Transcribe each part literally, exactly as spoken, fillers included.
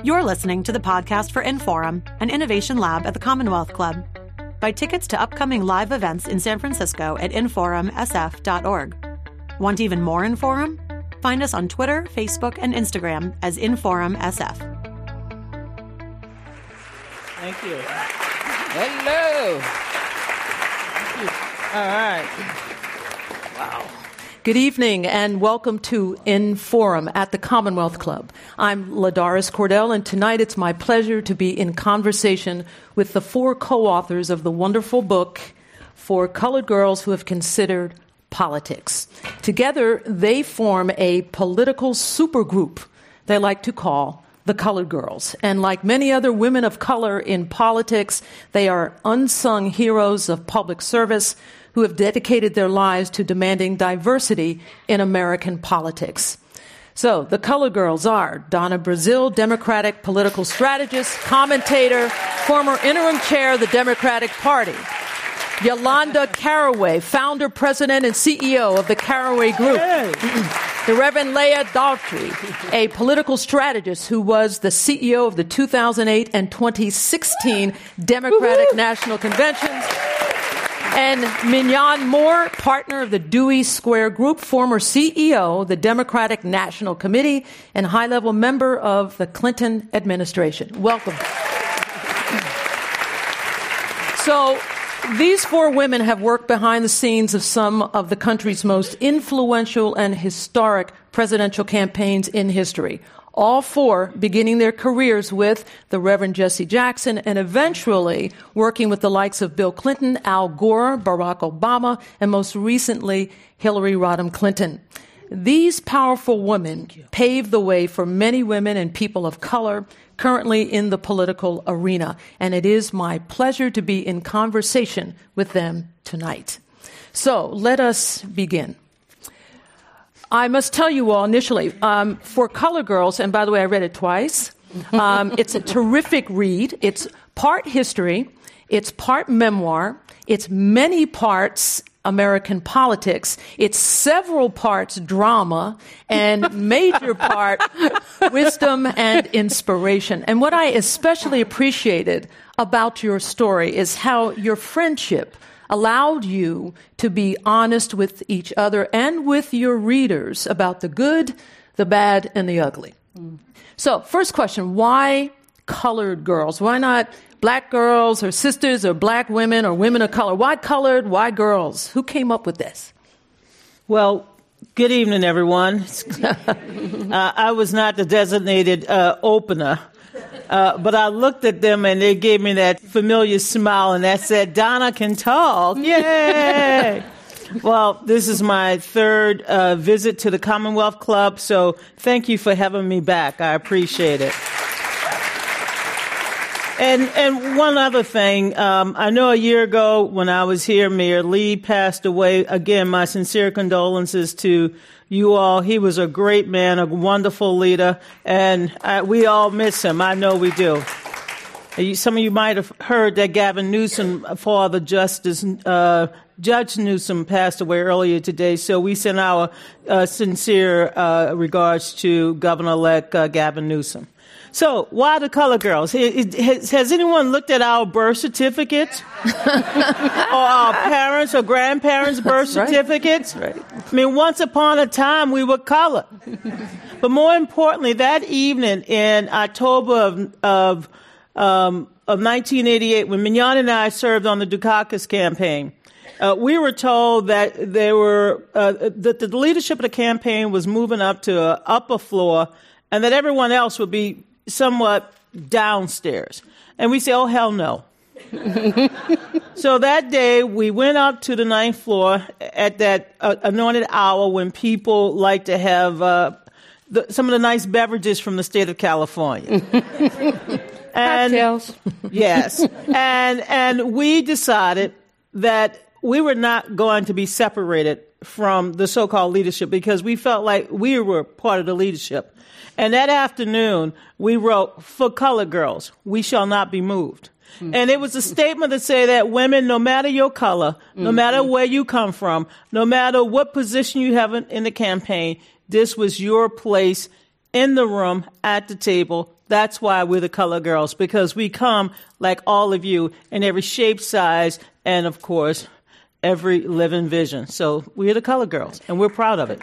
You're listening to the podcast for Inforum, an innovation lab at the Commonwealth Club. Buy tickets to upcoming live events in San Francisco at inforum s f dot org. Want even more Inforum? Find us on Twitter, Facebook, and Instagram as Inforum S F. Thank you. Hello. Thank you. All right. Wow. Good evening and welcome to Inforum at the Commonwealth Club. I'm Ladaris Cordell, and tonight it's my pleasure to be in conversation with the four co-authors of the wonderful book, For Colored Girls Who Have Considered Politics. Together, they form a political supergroup they like to call the Colored Girls. And like many other women of color in politics, they are unsung heroes of public service who have dedicated their lives to demanding diversity in American politics. So, the Colored Girls are Donna Brazile, Democratic political strategist, commentator, former interim chair of the Democratic Party. Yolanda Caraway, founder, president, and C E O of the Caraway Group. Hey. The Reverend Leah Daughtry, a political strategist who was the C E O of the two thousand eight and twenty sixteen Democratic Woo-hoo. National Conventions. And Mignon Moore, partner of the Dewey Square Group, former C E O of the Democratic National Committee, and high-level member of the Clinton administration. Welcome. So, these four women have worked behind the scenes of some of the country's most influential and historic presidential campaigns in history. All four beginning their careers with the Reverend Jesse Jackson and eventually working with the likes of Bill Clinton, Al Gore, Barack Obama, and most recently, Hillary Rodham Clinton. These powerful women paved the way for many women and people of color currently in the political arena, and it is my pleasure to be in conversation with them tonight. So let us begin. I must tell you all initially, um, For Colored Girls, and by the way, I read it twice, um, it's a terrific read. It's part history, it's part memoir, it's many parts American politics, it's several parts drama, and major part wisdom and inspiration. And what I especially appreciated about your story is how your friendship allowed you to be honest with each other and with your readers about the good, the bad, and the ugly. Mm. So, first question, why colored girls? Why not black girls or sisters or black women or women of color? Why colored? Why girls? Who came up with this? Well, good evening, everyone. uh, I was not the designated uh, opener. Uh, but I looked at them and they gave me that familiar smile and that said, Donna can talk. Yay! Well, this is my third uh, visit to the Commonwealth Club, so thank you for having me back. I appreciate it. And and one other thing, um, I know a year ago when I was here, Mayor Lee passed away. Again, my sincere condolences to you all. He was a great man, a wonderful leader, and I, we all miss him. I know we do. Some of you might have heard that Gavin Newsom, Father Justice uh, Judge Newsom, passed away earlier today. So we send our uh, sincere uh, regards to Governor-elect uh, Gavin Newsom. So, why the Colored Girls? Has, has anyone looked at our birth certificates? Or our parents' or grandparents' birth That's certificates? Right. Right. I mean, once upon a time, we were colored. But more importantly, that evening in October of, of, um, of nineteen eighty-eight, when Mignon and I served on the Dukakis campaign, uh, we were told that there were uh, that the leadership of the campaign was moving up to an upper floor and that everyone else would be somewhat downstairs. And we say, oh, hell no. So that day, we went up to the ninth floor at that uh, anointed hour when people like to have uh, the, some of the nice beverages from the state of California. And, Cocktails. Yes. And, and we decided that we were not going to be separated from the so-called leadership because we felt like we were part of the leadership. And that afternoon, we wrote, for colored girls, we shall not be moved. Mm-hmm. And it was a statement to say that women, no matter your color, mm-hmm. no matter where you come from, no matter what position you have in, in the campaign, this was your place in the room, at the table, That's why we're the Color Girls, because we come, like all of you, in every shape, size, and, of course, every living vision. So we're the Color Girls, and we're proud of it.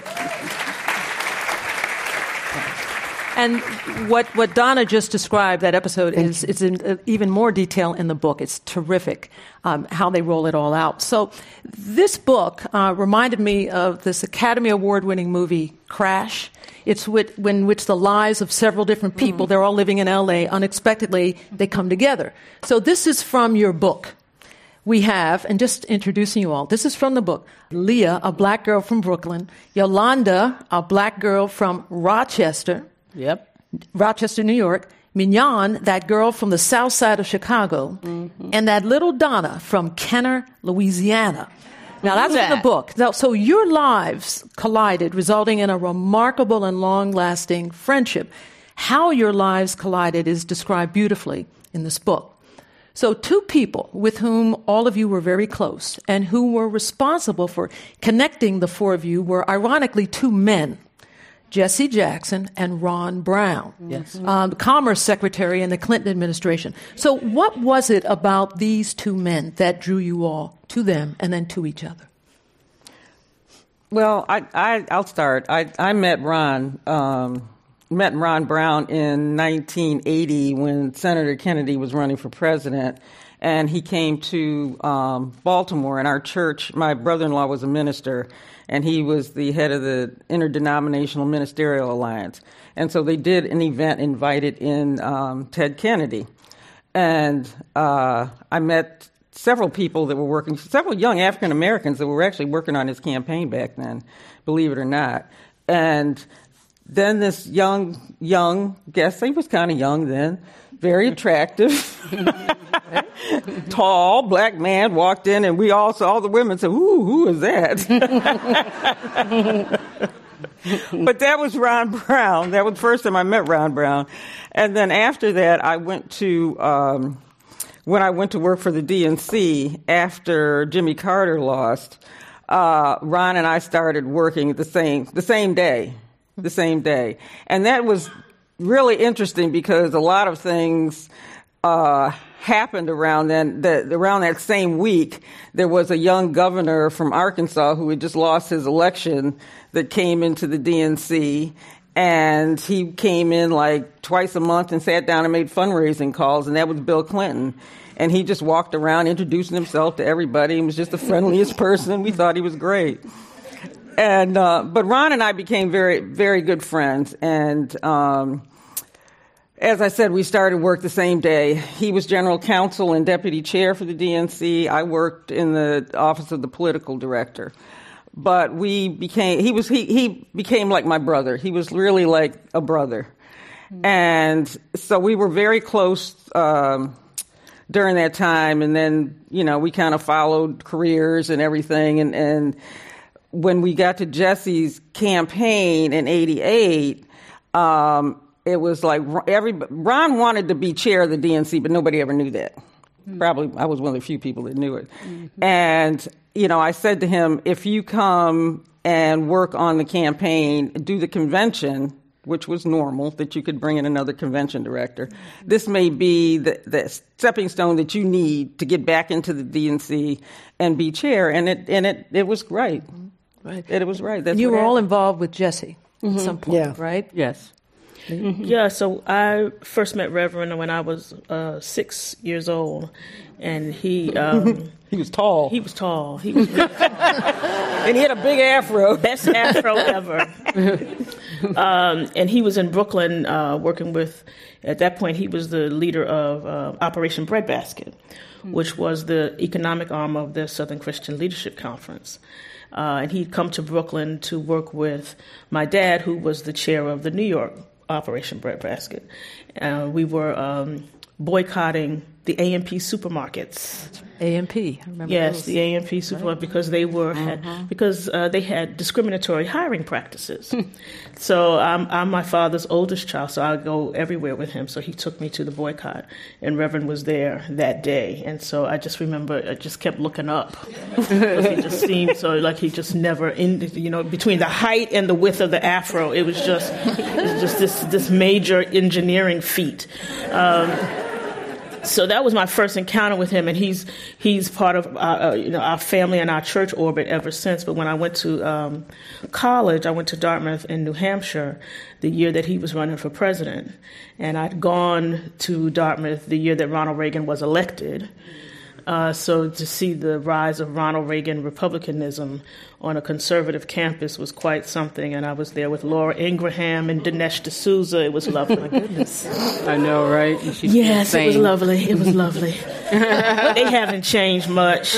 And what, what Donna just described, that episode, is it's in uh, even more detail in the book. It's terrific um, how they roll it all out. So this book uh, reminded me of this Academy Award-winning movie, Crash. It's with, in which the lives of several different people, mm. they're all living in L A, unexpectedly, they come together. So this is from your book. We have, and just introducing you all, this is from the book, Leah, a black girl from Brooklyn, Yolanda, a black girl from Rochester, Yep. Rochester, New York, Mignon, that girl from the south side of Chicago, mm-hmm. and that little Donna from Kenner, Louisiana. Now, that's that. in the book. Now, so your lives collided, resulting in a remarkable and long-lasting friendship. How your lives collided is described beautifully in this book. So two people with whom all of you were very close and who were responsible for connecting the four of you were, ironically, two men, Jesse Jackson and Ron Brown, yes. um, the Commerce Secretary in the Clinton administration. So what was it about these two men that drew you all to them and then to each other? Well, I, I, I'll start. I, I met Ron, um, met Ron Brown in nineteen eighty when Senator Kennedy was running for president, and he came to um, Baltimore, and our church, my brother-in-law was a minister, and he was the head of the Interdenominational Ministerial Alliance. And so they did an event, invited in um, Ted Kennedy. And uh, I met several people that were working, several young African Americans that were actually working on his campaign back then, believe it or not. And then this young, young guest, he was kind of young then, very attractive, tall, black man walked in, and we all saw, all the women said, ooh, who is that? But that was Ron Brown. That was the first time I met Ron Brown. And then after that, I went to, um, when I went to work for the D N C after Jimmy Carter lost, uh, Ron and I started working the same, the same day, the same day. And that was really interesting because a lot of things uh, happened around then. That around that same week, there was a young governor from Arkansas who had just lost his election that came into the D N C, and he came in like twice a month and sat down and made fundraising calls, and that was Bill Clinton. And he just walked around introducing himself to everybody and was just the friendliest person. We thought he was great. And uh, but Ron and I became very, very good friends. And um, as I said, we started work the same day. He was general counsel and deputy chair for the D N C. I worked in the office of the political director. But we became, he was, he, he became like my brother. He was really like a brother. Mm-hmm. And so we were very close um, during that time. And then, you know, we kind of followed careers and everything. And, and when we got to Jesse's campaign in eighty-eight, um, it was like every, Ron wanted to be chair of the D N C, but nobody ever knew that. Mm-hmm. Probably I was one of the few people that knew it. Mm-hmm. And, you know, I said to him, if you come and work on the campaign, do the convention, which was normal, that you could bring in another convention director. Mm-hmm. This may be the, the stepping stone that you need to get back into the D N C and be chair. And it and it, it was right. Mm-hmm. Right. It, it was right. That's you what were happened. all involved with Jesse mm-hmm. at some point, yeah. right? Yes. Mm-hmm. Yeah, so I first met Reverend when I was uh, six years old, and he um, he was tall. He was tall. He was and he had a big afro, best afro ever. um, and he was in Brooklyn uh, working with. At that point, he was the leader of uh, Operation Breadbasket, mm-hmm. which was the economic arm of the Southern Christian Leadership Conference. Uh, and he'd come to Brooklyn to work with my dad, who was the chair of the New York Operation Breadbasket. Uh, we were um, boycotting the A M P supermarkets. A M P, I remember Yes, those. the A M P supermarket, because they were had, Uh-huh. because uh, they had discriminatory hiring practices. So I'm, I'm my father's oldest child, so I go everywhere with him. So he took me to the boycott, and Reverend was there that day, and so I just remember I just kept looking up. He just seemed so like he just never, in, you know, between the height and the width of the afro, it was just it was just this this major engineering feat. Um, So that was my first encounter with him, and he's he's part of our, uh, you know, our family and our church orbit ever since. But when I went to um, college, I went to Dartmouth in New Hampshire the year that he was running for president, and I'd gone to Dartmouth the year that Ronald Reagan was elected. Uh, so to see the rise of Ronald Reagan Republicanism on a conservative campus was quite something, and I was there with Laura Ingraham and Dinesh D'Souza. It was lovely. My goodness. I know, right? Yes, it was lovely. It was lovely. They haven't changed much.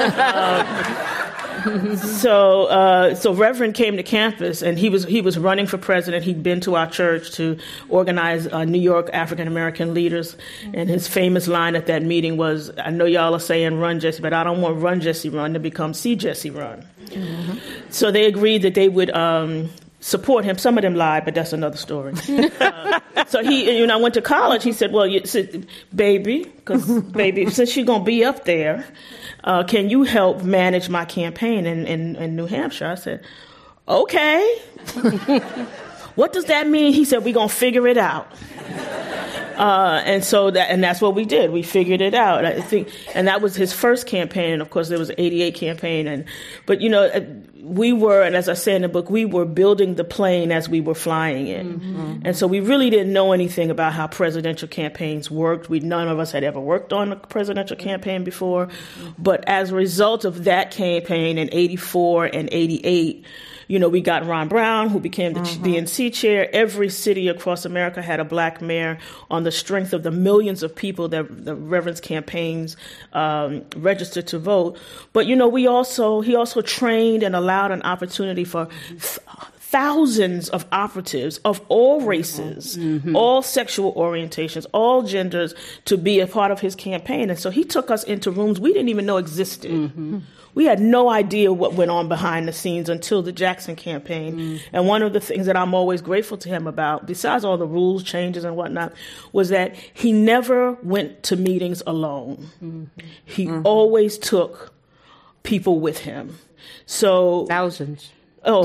Um, so, uh, so Reverend came to campus, and he was he was running for president. He'd been to our church to organize uh, New York African American leaders, and his famous line at that meeting was, "I know y'all are saying run Jesse, but I don't want run Jesse run to become see Jesse run." Mm-hmm. So they agreed that they would um, support him. Some of them lied, but that's another story. uh, so he, you know, I went to college. He said, "Well, you, said, baby, because baby, since you're gonna be up there, uh, can you help manage my campaign in, in, in New Hampshire?" I said, "Okay." What does that mean? He said, "We're gonna figure it out." Uh, and so that, and that's what we did. We figured it out. I think, and that was his first campaign. And of course, there was an eighty-eight campaign. And, but you know, we were, and as I say in the book, we were building the plane as we were flying it. Mm-hmm. And so we really didn't know anything about how presidential campaigns worked. We, none of us had ever worked on a presidential campaign before. Mm-hmm. But as a result of that campaign in eighty-four and eighty-eight, you know, we got Ron Brown, who became the mm-hmm. D N C chair. Every city across America had a black mayor on the strength of the millions of people that the Reverend's campaigns um, registered to vote. But, you know, we also, he also trained and allowed an opportunity for th- thousands of operatives of all races, mm-hmm. all sexual orientations, all genders to be a part of his campaign. And so he took us into rooms we didn't even know existed. Mm-hmm. We had no idea what went on behind the scenes until the Jackson campaign. Mm. And one of the things that I'm always grateful to him about, besides all the rules changes and whatnot, was that he never went to meetings alone. Mm-hmm. He mm-hmm. always took people with him. So thousands. Oh.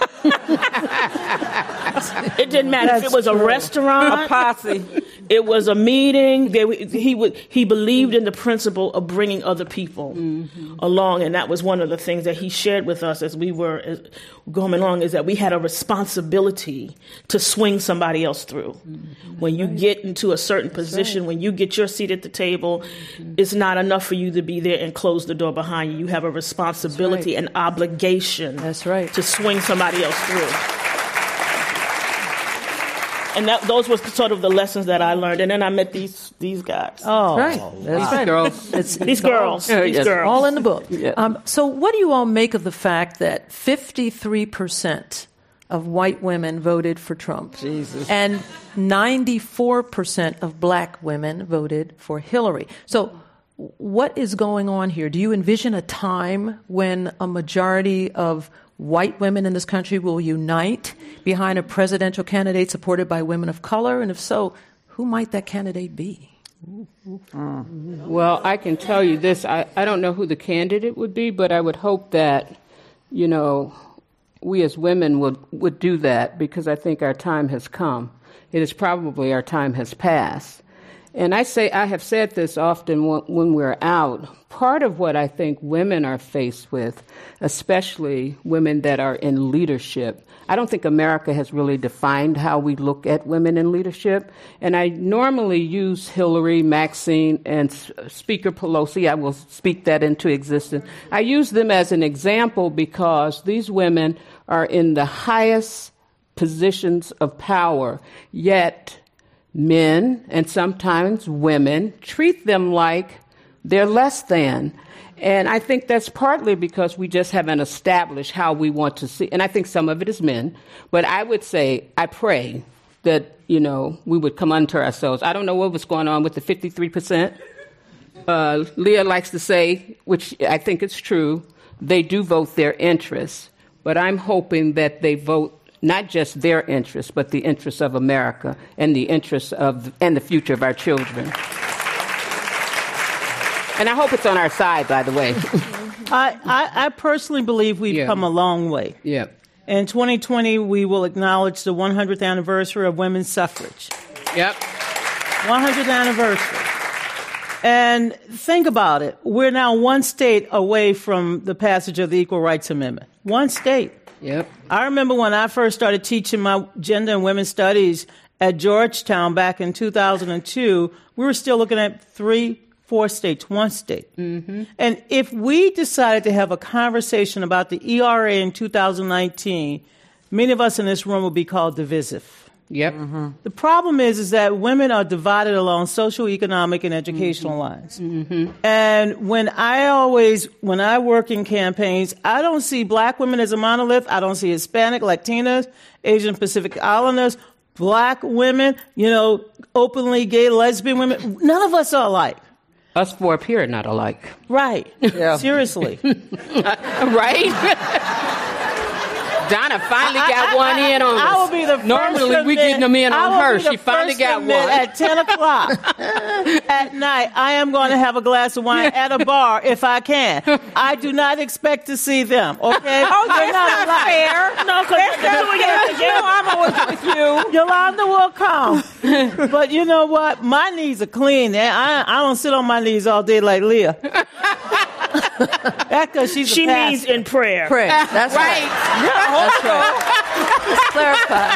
It didn't matter That's if it was true. a restaurant, a posse. It was a meeting. They, he would. He believed in the principle of bringing other people mm-hmm. along, and that was one of the things that he shared with us as we were as, going along. Is that we had a responsibility to swing somebody else through. Mm-hmm. When you right. get into a certain That's position, right. when you get your seat at the table, mm-hmm. it's not enough for you to be there and close the door behind you. You have a responsibility, That's right. an obligation. That's right. To swing somebody else through. And that, those were sort of the lessons that I learned. And then I met these these guys. Oh, right. That's right. Girls. It's, these girls. All, these yes. girls. All in the book. Yeah. Um, so what do you all make of the fact that fifty-three percent of white women voted for Trump? Jesus. And ninety-four percent of black women voted for Hillary. So what is going on here? Do you envision a time when a majority of white women in this country will unite behind a presidential candidate supported by women of color? And if so, who might that candidate be? Well, I can tell you this. I, I don't know who the candidate would be, but I would hope that, you know, we as women would, would do that, because I think our time has come. It is probably our time has passed. And I say, I have said this often when we're out. Part of what I think women are faced with, especially women that are in leadership, I don't think America has really defined how we look at women in leadership. And I normally use Hillary, Maxine, and Speaker Pelosi. I will speak that into existence. I use them as an example because these women are in the highest positions of power, yet men, and sometimes women, treat them like they're less than. And I think that's partly because we just haven't established how we want to see. And I think some of it is men. But I would say, I pray that, you know, we would come unto ourselves. I don't know what was going on with the fifty-three percent. uh, Leah likes to say, which I think is true, they do vote their interests. But I'm hoping that they vote not just their interests, but the interests of America and the interests of and the future of our children. And I hope it's on our side, by the way. I, I, I personally believe we've Yeah. come a long way. Yeah. In twenty twenty, we will acknowledge the one hundredth anniversary of women's suffrage. Yep. one hundredth anniversary. And think about it. We're now one state away from the passage of the Equal Rights Amendment. One state. Yep. I remember when I first started teaching my gender and women's studies at Georgetown back in two thousand two, we were still looking at three, four states, one state. Mm-hmm. And if we decided to have a conversation about the E R A in two thousand nineteen, many of us in this room would be called divisive. Yep. Mm-hmm. The problem is, is that women are divided along social, economic, and educational mm-hmm. lines. Mm-hmm. And when I always, when I work in campaigns, I don't see black women as a monolith. I don't see Hispanic, Latinas, Asian Pacific Islanders, black women, you know, openly gay, lesbian women. None of us are alike. Us four up here are not alike. Right. Yeah. Seriously. Right? Donna finally got I, I, one I, in on us. I will be the first Normally we getting them in on her. She finally got one. At ten o'clock at night, I am going to have a glass of wine at a bar if I can. I do not expect to see them, okay? Oh, They're that's not, not fair. No, because you know I'm always with you. Yolanda will come. But you know what? My knees are clean. I, I don't sit on my knees all day like Leah. That's because she's She a pastor. means in prayer. Prayer. That's Right. right. Yeah, That's right. Let's clarify.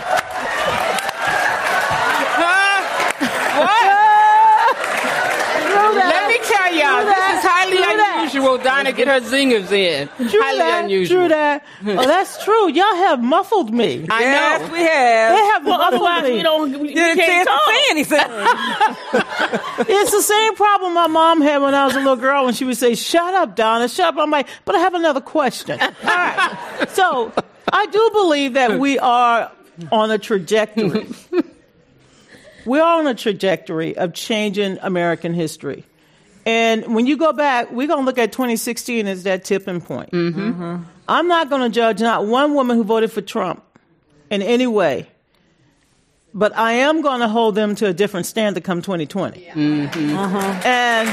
Let me tell y'all, this is highly unusual. Donna get her zingers in. True highly that, unusual. True that. Oh, that's true. Y'all have muffled me. I yes, know. we have. They have Well, muffled otherwise me. we don't. We, we Didn't can't talk. say anything. It's the same problem my mom had when I was a little girl when she would say, "Shut up, Donna, shut up." I'm like, but I have another question. All right. So I do believe that we are on a trajectory. We are on a trajectory of changing American history. And when you go back, we're going to look at twenty sixteen as that tipping point. Mm-hmm. Mm-hmm. I'm not going to judge not one woman who voted for Trump in any way, but I am going to hold them to a different standard come twenty twenty. Yeah. Mm-hmm. Uh-huh.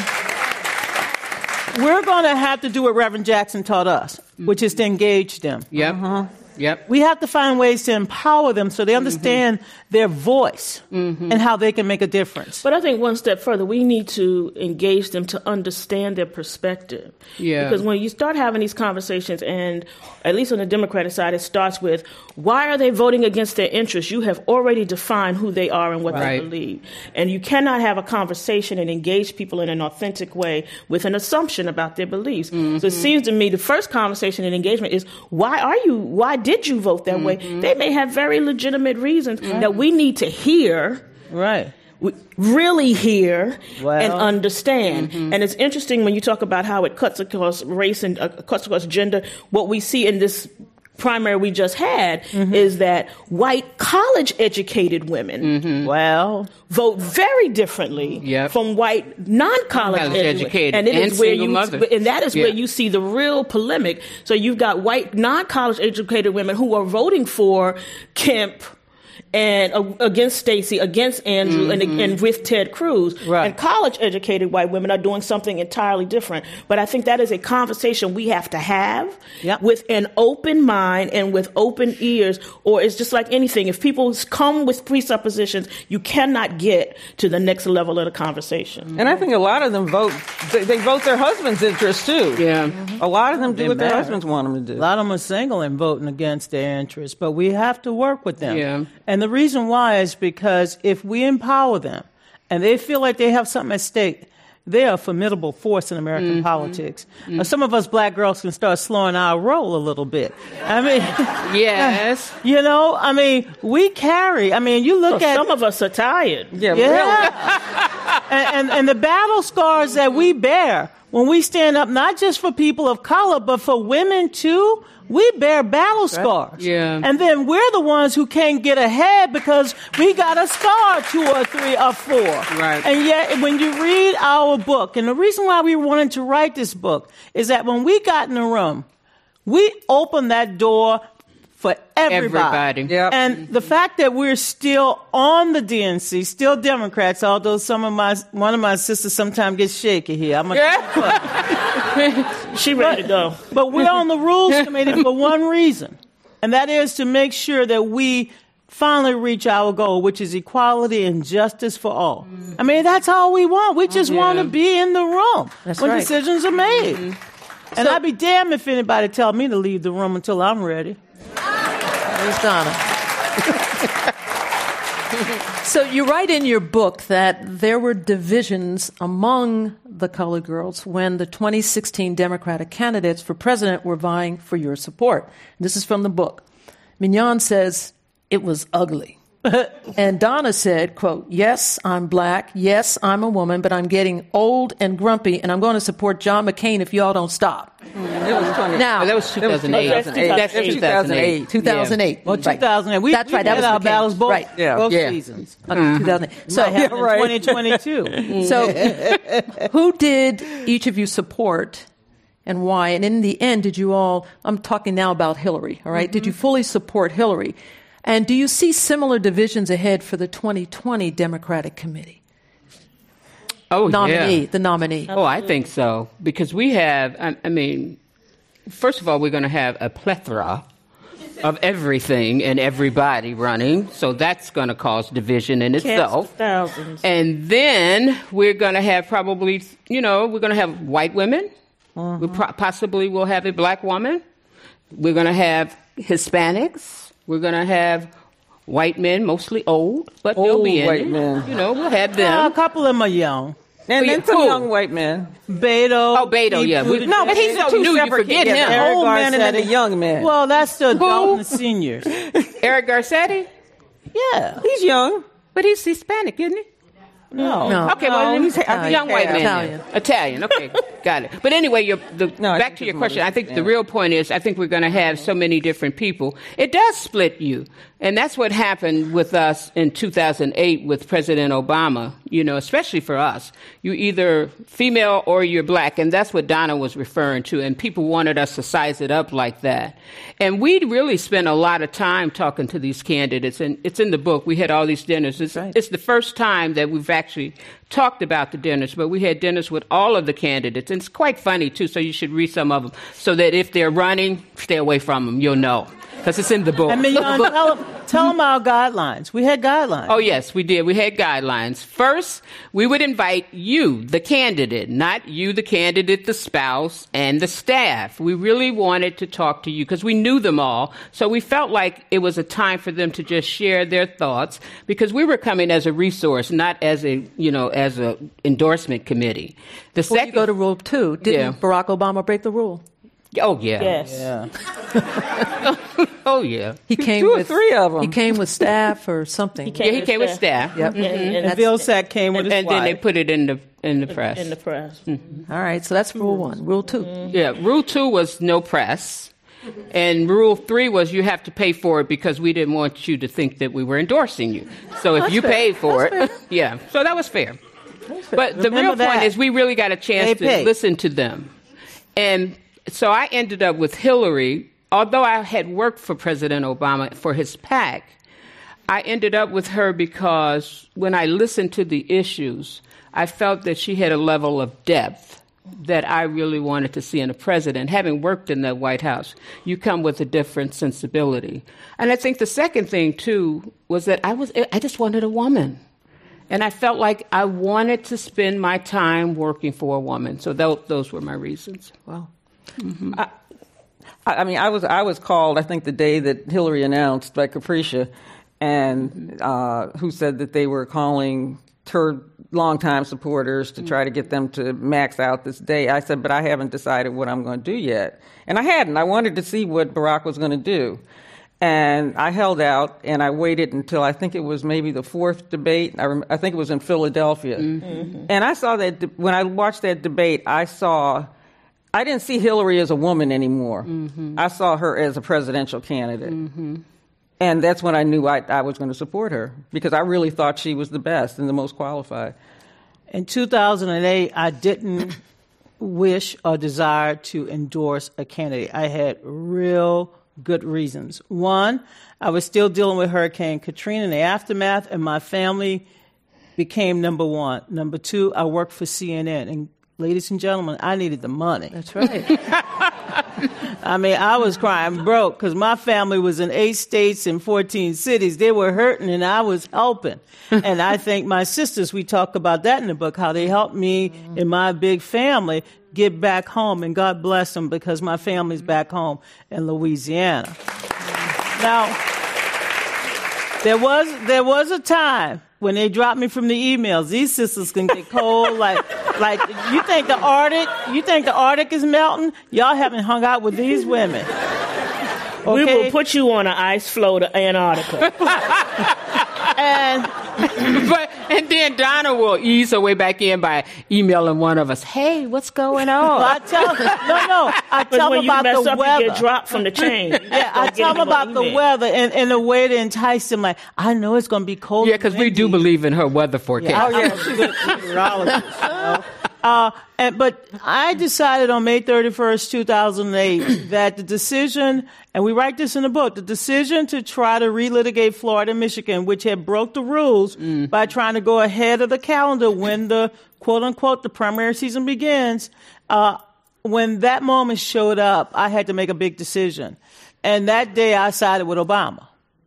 And we're going to have to do what Reverend Jackson taught us, which is to engage them. Yep. Uh-huh. Yep. We have to find ways to empower them so they understand mm-hmm. their voice mm-hmm. and how they can make a difference. But I think one step further, we need to engage them to understand their perspective. Yeah. Because when you start having these conversations, and at least on the Democratic side, it starts with, why are they voting against their interests? You have already defined who they are and what right. they believe. And you cannot have a conversation and engage people in an authentic way with an assumption about their beliefs. Mm-hmm. So it seems to me the first conversation and engagement is, why are you, why did you vote that mm-hmm. way? They may have very legitimate reasons mm-hmm. that we need to hear. Right. Really hear well, and understand. Mm-hmm. And it's interesting when you talk about how it cuts across race and uh, cuts across gender. What we see in this primary we just had mm-hmm. is that white college-educated women mm-hmm. well vote very differently yep. from white non-college educated, educated and it and is where you mother. and that is yeah. where you see the real polemic. So you've got white non-college educated women who are voting for Kemp and uh, against Stacey, against Andrew, mm-hmm. and, and with Ted Cruz. Right. And college-educated white women are doing something entirely different. But I think that is a conversation we have to have yep. with an open mind and with open ears, or it's just like anything. If people come with presuppositions, you cannot get to the next level of the conversation. And I think a lot of them vote, they, they vote their husband's interests, too. Yeah. Mm-hmm. A lot of them do They're what their married. husbands want them to do. A lot of them are single and voting against their interests, but we have to work with them. Yeah. And the reason why is because if we empower them and they feel like they have something at stake, they're a formidable force in American mm-hmm. politics. Mm-hmm. Now, some of us black girls can start slowing our roll a little bit. I mean, yes. You know, I mean, we carry, I mean, you look well, at... Some of us are tired. Yeah, Yeah. and, and, and the battle scars that we bear when we stand up, not just for people of color, but for women too, we bear battle scars. Yeah. And then we're the ones who can't get ahead because we got a scar two or three or four. Right. And yet, when you read our book, and the reason why we wanted to write this book is that when we got in the room, we opened that door for everybody. Everybody. Yep. And the fact that we're still on the D N C, still Democrats, although some of my one of my sisters sometimes gets shaky here. I'm a, She ready to go. but we're on the Rules Committee for one reason, and that is to make sure that we finally reach our goal, which is equality and justice for all. I mean, that's all we want. We just want to be in the room That's when right. decisions are made. Mm-hmm. And I'd be damned if anybody tell me to leave the room until I'm ready. There's Donna. So you write in your book that there were divisions among the colored girls when the twenty sixteen Democratic candidates for president were vying for your support. This is from the book. Mignon says, it was ugly. And Donna said, quote, yes, I'm black. Yes, I'm a woman, but I'm getting old and grumpy, and I'm going to support John McCain if y'all don't stop. It was twenty. Now, Oh, that was two thousand eight. That's That's two thousand eight. two thousand eight. Well, Right. two thousand eight. We, That's we right. That did was our McCain. battles both, Right. Yeah. both Yeah. seasons. Uh, two thousand eight. So, Yeah, right. twenty twenty-two. so who did each of you support and why? And in the end, did you all, I'm talking now about Hillary, all right? Did you fully support Hillary? And do you see similar divisions ahead for the twenty twenty Democratic Committee? Oh, Nominee, yeah. the nominee. Oh, I think so. Because we have, I, I mean, first of all, we're going to have a plethora of everything and everybody running. So that's going to cause division in itself. Thousands. And then we're going to have probably, you know, we're going to have white women. We pro- possibly will have a black woman. We're going to have Hispanics. We're going to have white men, mostly old, but they'll Old be in white it. men. You know, we'll have Uh, a them. couple of them are young. And then some Who? young white men. Beto. Oh, Beto, yeah. We- No, but he's so two new, you separate forget kids. him. The Eric old men and then the Garcetti. young men. Well, that's the adult Who? and the seniors. Eric Garcetti? Yeah. he's young. But he's Hispanic, isn't he? No. No. Okay, well, No, he's he's a young white man. Italian. then. Italian, okay, got it. But anyway, you're, the, No, I back think to your his question, mother's- I think yeah. the real point is I think we're going to have so many different people. It does split you. And that's what happened with us in two thousand eight with President Obama, you know, especially for us. You're either female or you're black, and that's what Donna was referring to, and people wanted us to size it up like that. And we really spent a lot of time talking to these candidates, and it's in the book. We had all these dinners. It's, it's the first time that we've actually talked about the dinners, but we had dinners with all of the candidates, and it's quite funny, too, so you should read some of them, so that if they're running, stay away from them. You'll know. Because it's in the book. I mean, you know, tell, them, tell them our guidelines. We had guidelines. Oh, yes, we did. We had guidelines. First, we would invite you, the candidate, not you, the candidate, the spouse, and the staff. We really wanted to talk to you because we knew them all. So we felt like it was a time for them to just share their thoughts because we were coming as a resource, not as a, you know, as a endorsement committee. The Before second, you go to rule two, didn't Yeah. Barack Obama break the rule? oh, yeah. Yes. Yeah. Oh, yeah. He came Two or with three of them. He came with staff or something. He Yeah, he came with staff. Yep. And, and, And that's- Vilsack came with And, his and then they wife. put it in the in the press. in the press. All right, so that's rule one. Rule two. Yeah, rule two was no press. And rule three was you have to pay for it because we didn't want you to think that we were endorsing you. So if you fair. paid for That's it, yeah. So that was fair. But the Remember real point that. is we really got a chance They to pay. listen to them. And so I ended up with Hillary. Although I had worked for President Obama for his PAC, I ended up with her because when I listened to the issues, I felt that she had a level of depth that I really wanted to see in a president. Having worked in the White House, you come with a different sensibility. And I think the second thing, too, was that I was I just wanted a woman. And I felt like I wanted to spend my time working for a woman. So those, those were my reasons. Wow. I, I mean, I was I was called, I think, the day that Hillary announced by Capricia, and uh, who said that they were calling her longtime supporters to try to get them to max out this day. I said, but I haven't decided what I'm going to do yet. And I hadn't. I wanted to see what Barack was going to do. And I held out, and I waited until I think it was maybe the fourth debate. I, rem- I think it was in Philadelphia. Mm-hmm. And I saw that de- when I watched that debate, I saw I didn't see Hillary as a woman anymore. Mm-hmm. I saw her as a presidential candidate. Mm-hmm. And that's when I knew I, I was going to support her, because I really thought she was the best and the most qualified. In two thousand eight, I didn't wish or desire to endorse a candidate. I had real good reasons. One, I was still dealing with Hurricane Katrina and the aftermath, and my family became number one. Number two, I worked for C N N. And ladies and gentlemen, I needed the money. That's right. I mean, I was crying broke because my family was in eight states and fourteen cities. They were hurting and I was helping. And I think my sisters, we talk about that in the book, how they helped me and my big family get back home. And God bless them, because my family's back home in Louisiana. Now, there was there was a time when they dropped me from the emails. These sisters can get cold. Like, like you think the Arctic, you think the Arctic is melting? Y'all haven't hung out with these women. Okay? We will put you on an ice floe to Antarctica. and but and then Donna will ease her way back in by emailing one of us. Hey, what's going on? I tell no, no. I tell them about mess the up, weather. You get dropped from the chain. Yeah, I tell them about the weather and, and the way to entice them. Like, I know it's going to be cold. Yeah, because we do believe in her weather forecast. Yeah, oh yeah, she's a meteorologist. You know? Uh, and, but I decided on May thirty-first, two thousand eight, that the decision, and we write this in the book, the decision to try to relitigate Florida and Michigan, which had broke the rules mm. by trying to go ahead of the calendar when the, quote unquote, the primary season begins, uh, when that moment showed up, I had to make a big decision. And that day I sided with Obama.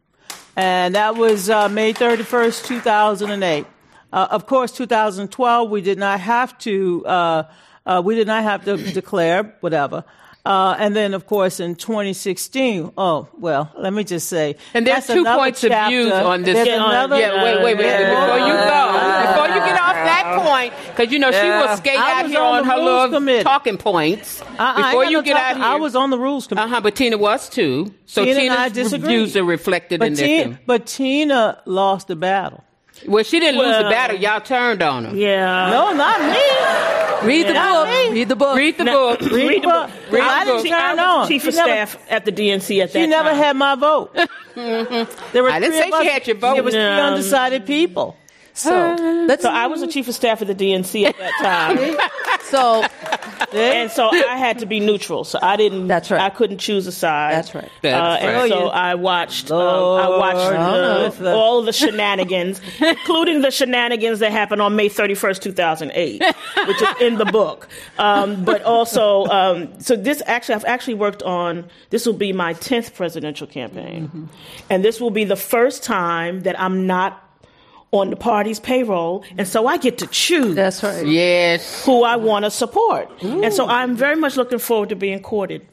And that was uh, May thirty-first, two thousand eight. Uh, of course, two thousand twelve, we did not have to, uh, uh, we did not have to declare, whatever. Uh, and then, of course, in twenty sixteen, oh, well, let me just say. And there's two points chapter. of views on this. Yeah, another, yeah, wait, wait, wait. Yeah. Before you go, before you get off that point, because, you know, yeah. she will skate I out here on, on her little committee. talking points. Uh, before you get talk, out here. I was on the rules committee. Uh-huh, but Tina was too. So Tina Tina's views are reflected but in Tina, this. But Tina lost the battle. Well, she didn't well, lose the battle. Y'all turned on her. Yeah. No, not me. Read the Not book. me. Read the book. Read the Now, book. Read, Read the book. Read I the didn't book. turn I on. was chief She of never, staff at the D N C at that She never time. had my vote. mm-hmm. There were I didn't three say of us. she had your vote. There was No. three undecided people. So, let's, So I was the chief of staff at the D N C at that time. so And so I had to be neutral. So I didn't. That's right. I couldn't choose a side. That's right. That's uh, and right. so Oh, yeah. I watched. Um, Lord, I watched no, the, no. all of the shenanigans, including the shenanigans that happened on May thirty-first, two thousand eight, which is in the book. Um, but also, um, so this actually, I've actually worked on. This will be my tenth presidential campaign, mm-hmm. and this will be the first time that I'm not on the party's payroll, and so I get to choose. that's right. Yes. Who I want to support. Ooh. And so I'm very much looking forward to being courted.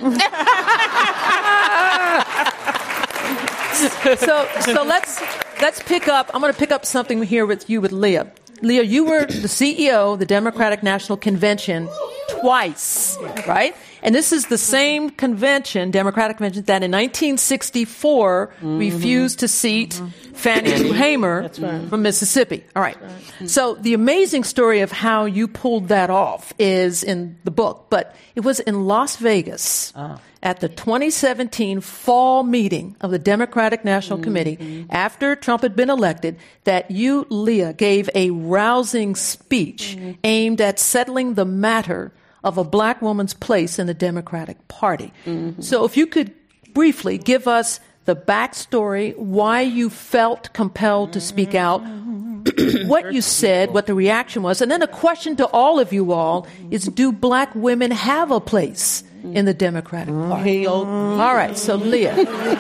So, so let's let's pick up. I'm going to pick up something here with you with Leah. Leah, you were the C E O of the Democratic National Convention twice, right? And this is the same convention, Democratic Convention, that in nineteen sixty-four mm-hmm. refused to seat mm-hmm. Fannie Lou Hamer right. from Mississippi. All right. right. So the amazing story of how you pulled that off is in the book, but it was in Las Vegas oh. at the twenty seventeen fall meeting of the Democratic National mm-hmm. Committee after Trump had been elected that you, Leah, gave a rousing speech mm-hmm. aimed at settling the matter of a black woman's place in the Democratic Party. Mm-hmm. So if you could briefly give us the backstory, why you felt compelled to speak out, what you said, what the reaction was, and then a question to all of you all is, do black women have a place in the Democratic Party? All right, so Leah.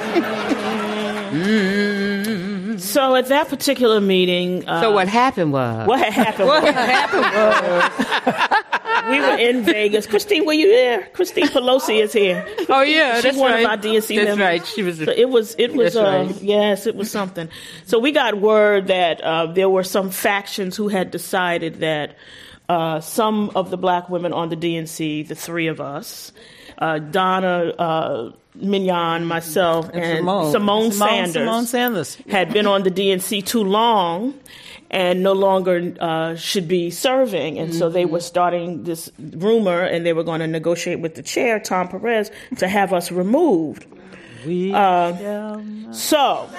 So at that particular meeting... Uh, so what happened was... What had happened what was... happened was... we were in Vegas. Christine, were you there? Christine Pelosi is here. Oh, yeah, She's that's one right. of our D N C that's members. right. She was... So it was... It was that's uh, right. Yes, it was something. So we got word that uh, there were some factions who had decided that uh, some of the black women on the D N C, the three of us, uh, Donna... Uh, Mignon, myself, and, and Simone, Simone, Sanders, Simone Sanders had been on the D N C too long, and no longer uh, should be serving. And mm-hmm. so they were starting this rumor, and they were going to negotiate with the chair, Tom Perez, to have us removed. We uh, so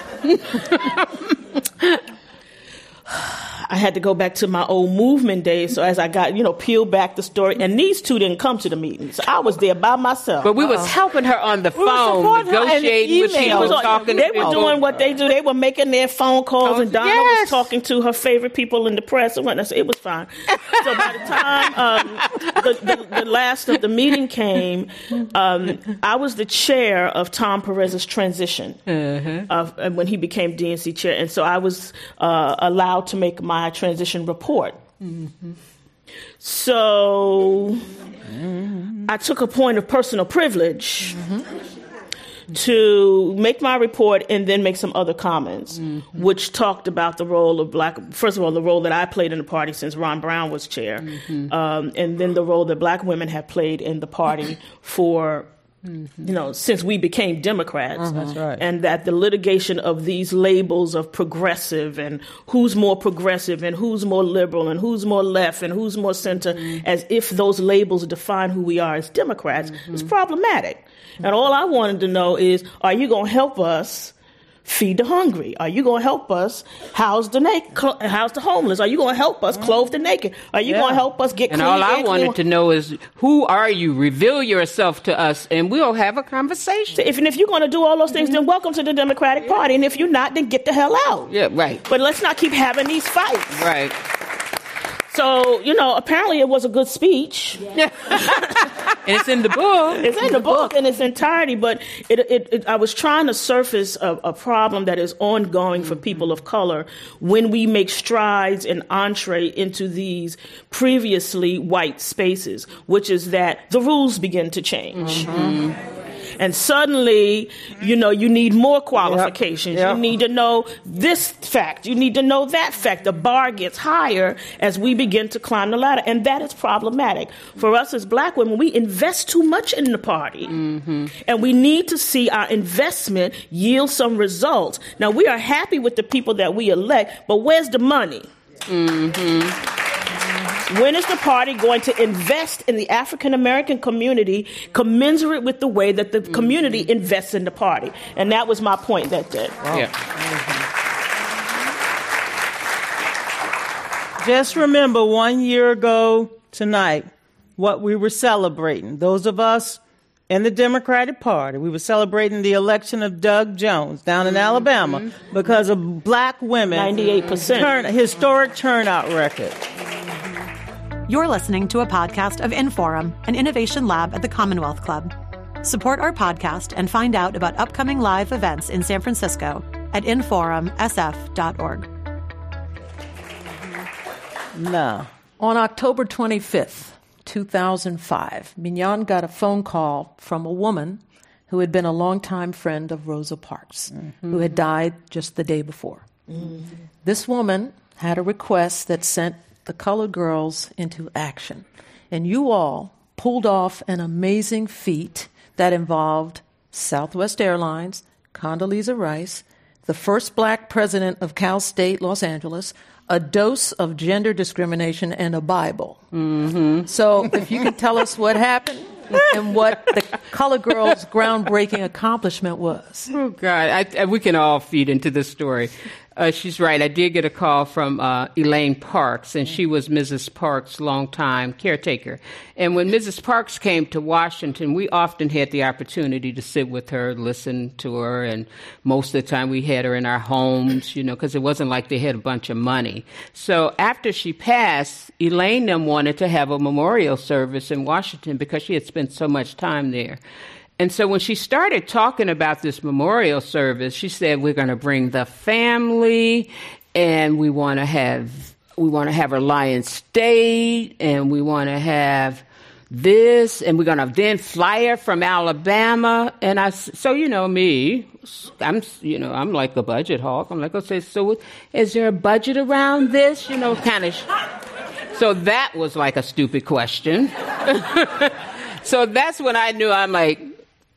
I had to go back to my old movement days. So as I got, you know, peeled back the story, and these two didn't come to the meetings. I was there by myself. But we was helping her on the phone, negotiating with people, talking They to people. were doing what they do. They were making their phone calls, oh, and Donna yes. was talking to her favorite people in the press and whatnot. So it was fine. So by the time um, the, the, the last of the meeting came, um, I was the chair of Tom Perez's transition uh-huh. of, uh, when he became D N C chair. And so I was uh, allowed to make my transition report. Mm-hmm. So mm-hmm. I took a point of personal privilege mm-hmm. to make my report and then make some other comments, mm-hmm. which talked about the role of black, first of all, the role that I played in the party since Ron Brown was chair, mm-hmm. um, and then the role that black women have played in the party for Mm-hmm. you know, since we became Democrats. Uh-huh. That's right. And that the litigation of these labels of progressive and who's more progressive and who's more liberal and who's more left and who's more center, mm-hmm. as if those labels define who we are as Democrats, mm-hmm. is problematic. Mm-hmm. And all I wanted to know is, are you going to help us feed the hungry? Are you going to help us house the naked, cl- house the homeless? Are you going to help us clothe the naked? Are you yeah. going to help us get and clean? And all I wanted clean? to know is, who are you? Reveal yourself to us, and we'll have a conversation. So if, and if you're going to do all those things, mm-hmm. then welcome to the Democratic yeah. Party. And if you're not, then get the hell out. Yeah, right. But let's not keep having these fights. Right. So, you know, apparently it was a good speech. Yeah. And it's in the book. It's in the book in its entirety, but it, it, it, I was trying to surface a, a problem that is ongoing for people of color when we make strides and entree into these previously white spaces, which is that the rules begin to change. Mm-hmm. And suddenly, you know, you need more qualifications. Yep. Yep. You need to know this fact. You need to know that fact. The bar gets higher as we begin to climb the ladder. And that is problematic. For us as black women, we invest too much in the party. Mm-hmm. And we need to see our investment yield some results. Now, we are happy with the people that we elect, but where's the money? Mm-hmm. When is the party going to invest in the African-American community commensurate with the way that the mm-hmm. community invests in the party? And that was my point that day. Wow. Yeah. Mm-hmm. Just remember one year ago tonight what we were celebrating. Those of us in the Democratic Party, we were celebrating the election of Doug Jones down in mm-hmm. Alabama because of black women. ninety-eight percent. Turn, historic turnout record. You're listening to a podcast of Inforum, an innovation lab at the Commonwealth Club. Support our podcast and find out about upcoming live events in San Francisco at inforum s f dot org. No. On October twenty-fifth, two thousand five, Mignon got a phone call from a woman who had been a longtime friend of Rosa Parks, mm-hmm. who had died just the day before. Mm-hmm. This woman had a request that sent the colored girls into action. And you all pulled off an amazing feat that involved Southwest Airlines, Condoleezza Rice, the first black president of Cal State Los Angeles, a dose of gender discrimination, and a Bible. Mm-hmm. So if you could tell us what happened and what the colored girls' groundbreaking accomplishment was. Oh, God. I, I, we can all feed into this story. Uh, she's right. I did get a call from uh, Elaine Parks, and she was Missus Parks' longtime caretaker. And when Missus Parks came to Washington, we often had the opportunity to sit with her, listen to her, and most of the time we had her in our homes, you know, because it wasn't like they had a bunch of money. So after she passed, Elaine and them wanted to have a memorial service in Washington because she had spent so much time there. And so when she started talking about this memorial service, she said, we're going to bring the family, and we want to have we want to have Reliance State, and we want to have this, and we're going to then fly her from Alabama. And I, so, you know, me, I'm, you know, I'm like a budget hawk. I'm like, okay, so is there a budget around this? You know, kind of. So that was like a stupid question. So that's when I knew, I'm like,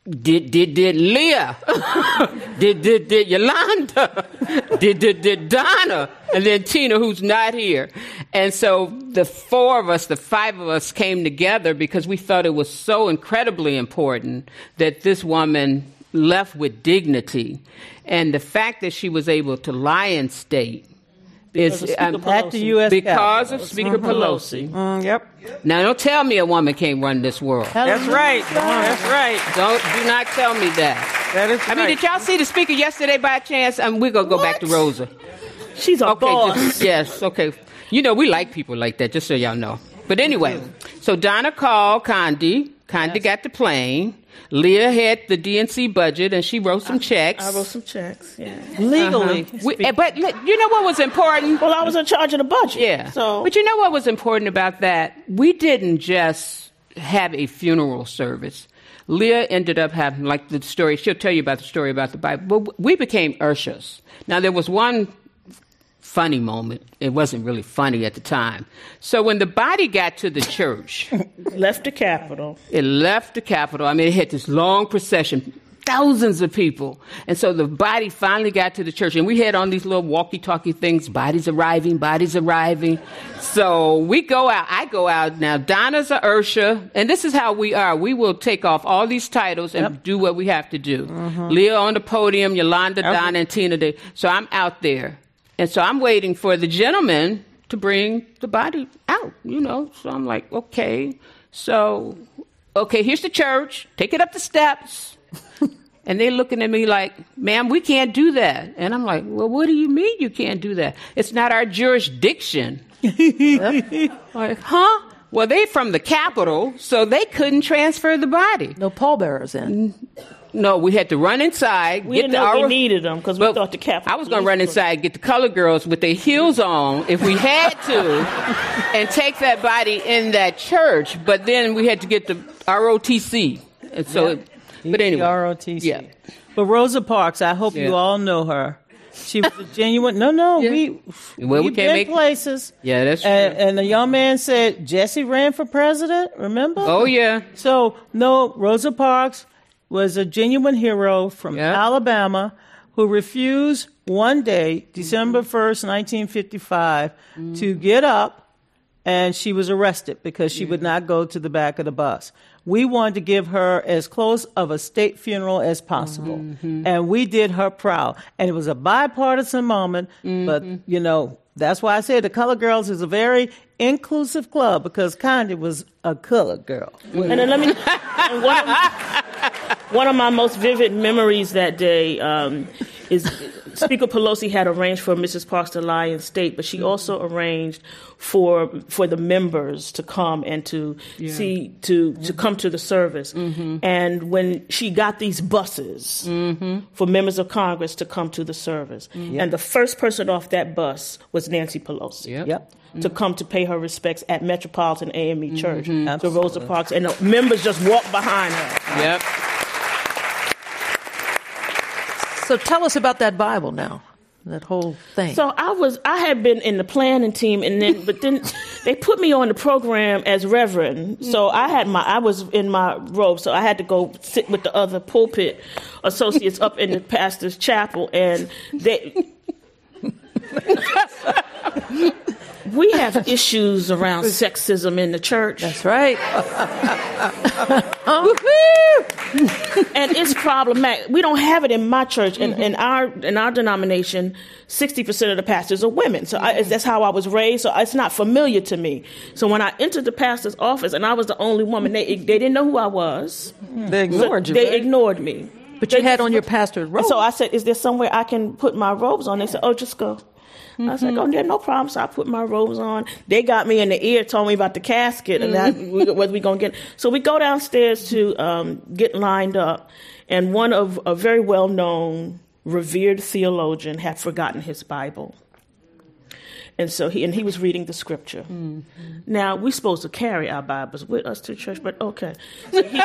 Did did did Leah? did did did Yolanda? did did did Donna? And then Tina, who's not here. And so the four of us, the five of us, came together because we thought it was so incredibly important that this woman left with dignity, and the fact that she was able to lie in state. Is, um, at the U S because Capitol. of Speaker mm-hmm. Pelosi. Mm, yep. Now, don't tell me a woman can't run this world. That's right. That's right. Don't do not tell me that. That is. I right. mean, did y'all see the speaker yesterday by chance? Um, we're gonna go What? back to Rosa. She's a okay, boss. Just, yes. Okay. You know we like people like that. Just so y'all know. But anyway, so Donna called Condi. Condi yes. got the plane. Leah had the D N C budget, and she wrote some I, checks. I wrote some checks, yeah. Legally. Uh-huh. We, but you know what was important? Well, I was in charge of the budget. Yeah. So. But you know what was important about that? We didn't just have a funeral service. Leah ended up having, like the story, she'll tell you about the story about the Bible, but we became Urshas. Now, there was one funny moment. It wasn't really funny at the time. So when the body got to the church... left the Capitol. It left the Capitol. I mean, it had this long procession, thousands of people. And so the body finally got to the church. And we had on these little walkie-talkie things, bodies arriving, bodies arriving. So we go out. I go out. Now, Donna's a Ursha. And this is how we are. We will take off all these titles and yep. do what we have to do. Mm-hmm. Leah on the podium, Yolanda, okay. Donna, and Tina. Day. So I'm out there. And so I'm waiting for the gentleman to bring the body out, you know. So I'm like, okay. So, okay, here's the church. Take it up the steps. And they're looking at me like, ma'am, we can't do that. And I'm like, well, what do you mean you can't do that? It's not our jurisdiction. Like, huh? Well, they're from the Capitol, so they couldn't transfer the body. No pallbearers in. No, we had to run inside. We get didn't the, know our, we needed them because we thought the Capitol. I was going to run inside, get the colored girls with their heels on if we had to, and take that body in that church. But then we had to get the R O T C. And so, yeah. it, but anyway, R O T C. Yeah. But Rosa Parks, I hope yeah. you all know her. She was a genuine. No, no, yeah. we well, we've we can't been make places. Yeah, that's true. And, and the young man said Jesse ran for president. Remember? Oh yeah. So no, Rosa Parks was a genuine hero from yeah. Alabama who refused one day, December first, nineteen fifty-five, mm. to get up, and she was arrested because she yeah. would not go to the back of the bus. We wanted to give her as close of a state funeral as possible, mm-hmm. and we did her proud. And it was a bipartisan moment, mm-hmm. but, you know, that's why I said the Colored Girls is a very inclusive club because Condi was a colored girl. And then let me, and one, of, one of my most vivid memories that day um, is Speaker Pelosi had arranged for Missus Parks to lie in state, but she also arranged for for the members to come and to yeah. see to mm-hmm. to come to the service. Mm-hmm. And when she got these buses mm-hmm. for members of Congress to come to the service, mm-hmm. and the first person off that bus was Nancy Pelosi. Yep. Yep. To mm-hmm. come to pay her respects at Metropolitan A M E Church mm-hmm. to Rosa Parks, and the members just walked behind her. Yep. So tell us about that Bible now, that whole thing. So I was, I had been in the planning team, and then, but then they put me on the program as Reverend. So I had my, I was in my robe, so I had to go sit with the other pulpit associates up in the pastor's chapel, and they. We have issues around sexism in the church. That's right. And it's problematic. We don't have it in my church. In, mm-hmm. in our in our denomination, sixty percent of the pastors are women. So I, that's how I was raised. So it's not familiar to me. So when I entered the pastor's office and I was the only woman, they they didn't know who I was. They ignored so you. They right? ignored me. But you they, had on your pastor's robe. So I said, is there somewhere I can put my robes on? They said, oh, just go. Mm-hmm. I was like, oh, yeah, no problem. So I put my robes on. They got me in the ear, told me about the casket and that, whether we going to get. So we go downstairs to um, get lined up. And one of a very well-known, revered theologian had forgotten his Bible. And so he and he was reading the scripture. Mm-hmm. Now, we're supposed to carry our Bibles with us to church, but okay. So he,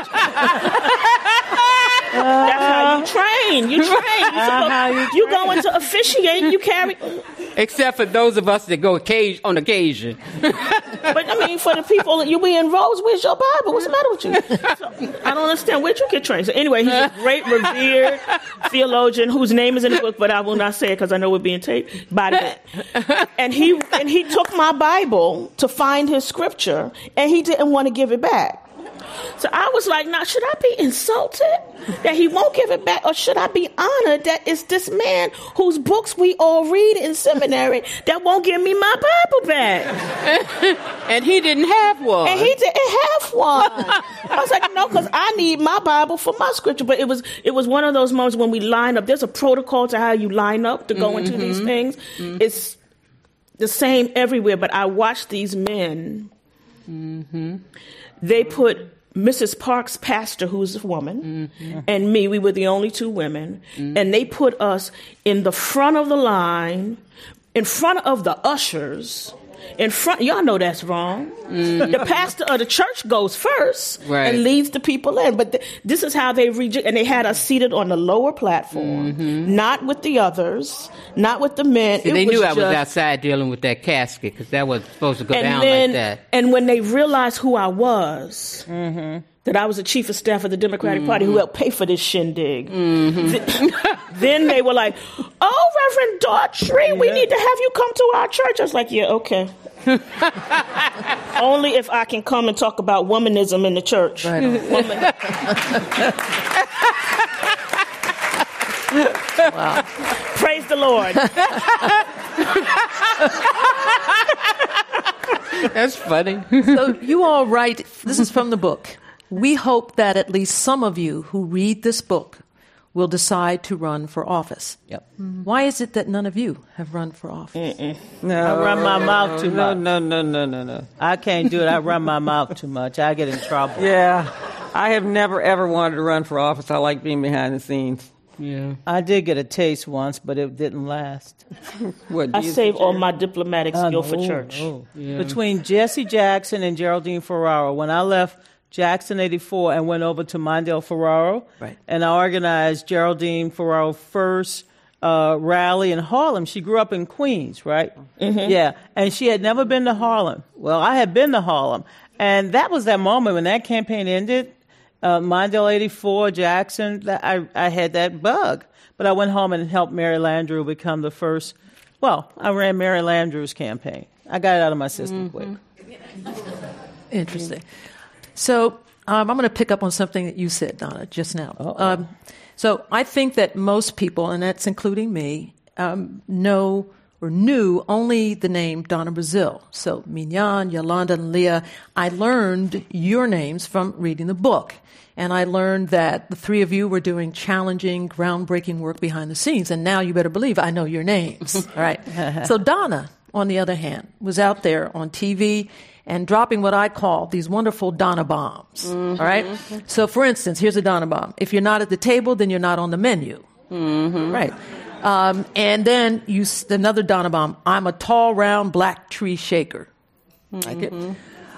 that's how you train. You train. You, supposed, you, you go into officiate, you carry. Except for those of us that go occasion, on occasion. But, I mean, for the people, you be in rows, where's your Bible? What's the matter with you? So, I don't understand. Where'd you get trained? So anyway, he's a great, revered theologian whose name is in the book, but I will not say it because I know we're being taped. By that. And he, and he took my Bible to find his scripture, and he didn't want to give it back. So I was like, now, should I be insulted that he won't give it back, or should I be honored that it's this man whose books we all read in seminary that won't give me my Bible back? And he didn't have one. And he didn't have one. I was like, no, because I need my Bible for my scripture. But it was it was one of those moments when we line up. There's a protocol to how you line up to go mm-hmm. into these things. Mm-hmm. It's the same everywhere. But I watched these men. Mm-hmm. They put Missus Parks' pastor, who's a woman, mm-hmm. and me, we were the only two women, mm-hmm. and they put us in the front of the line, in front of the ushers, in front, y'all know that's wrong. Mm-hmm. The pastor of the church goes first right. and leads the people in. But th- this is how they reject, and they had us seated on the lower platform, mm-hmm. not with the others, not with the men. See, it they was knew just, I was outside dealing with that casket because that was supposed to go and down then, like that. And when they realized who I was, mm-hmm. that I was the chief of staff of the Democratic mm-hmm. Party who helped pay for this shindig, mm-hmm. th- then they were like, oh, Reverend Daughtry, we yeah. need to have you come to our church. I was like, yeah, okay. Only if I can come and talk about womanism in the church. Right on. Woman. Wow. Praise the Lord. That's funny. So you all write, this is from the book. We hope that at least some of you who read this book will decide to run for office. Yep. Mm-hmm. Why is it that none of you have run for office? Mm-mm. No, I run my mouth too no, much. No, no, no, no, no. I can't do it. I run my mouth too much. I get in trouble. Yeah. I have never, ever wanted to run for office. I like being behind the scenes. Yeah. I did get a taste once, but it didn't last. What, I saved all my diplomatic skill uh, no, for church. No. Yeah. Between Jesse Jackson and Geraldine Ferraro, when I left Jackson eighty-four and went over to Mondale Ferraro, right. and I organized Geraldine Ferraro's first uh, rally in Harlem. She grew up in Queens, right? Mm-hmm. Yeah, and she had never been to Harlem. Well, I had been to Harlem, and that was that moment when that campaign ended. Uh, Mondale eighty-four, Jackson, that I, I had that bug. But I went home and helped Mary Landrieu become the first, well, I ran Mary Landrieu's campaign. I got it out of my system mm-hmm. quick. Interesting. So um, I'm going to pick up on something that you said, Donna, just now. Um, so I think that most people, and that's including me, um, know or knew only the name Donna Brazile. So Mignon, Yolanda, and Leah, I learned your names from reading the book. And I learned that the three of you were doing challenging, groundbreaking work behind the scenes. And now you better believe I know your names. All right. So Donna, on the other hand, was out there on T V and dropping what I call these wonderful Donna bombs. Mm-hmm. All right. So, for instance, here's a Donna bomb. If you're not at the table, then you're not on the menu. Mm-hmm. Right. Um, and then you another Donna bomb. I'm a tall, round, black tree shaker. Mm-hmm. Like it.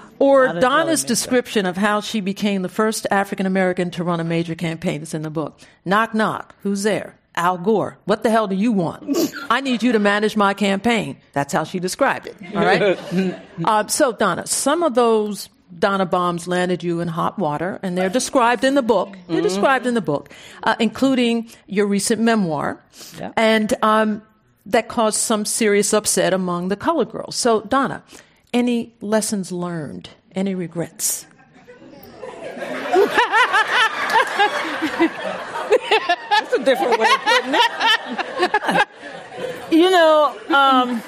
Or Donna's description of how she became the first African American to run a major campaign. It's in the book. Knock, knock. Who's there? Al Gore. What the hell do you want? I need you to manage my campaign. That's how she described it. All right. uh, so, Donna, some of those Donna bombs landed you in hot water, and they're described in the book. They're mm-hmm. described in the book, uh, including your recent memoir, yeah. and um, that caused some serious upset among the colored girls. So, Donna, any lessons learned? Any regrets? That's a different way of putting it. You know, um,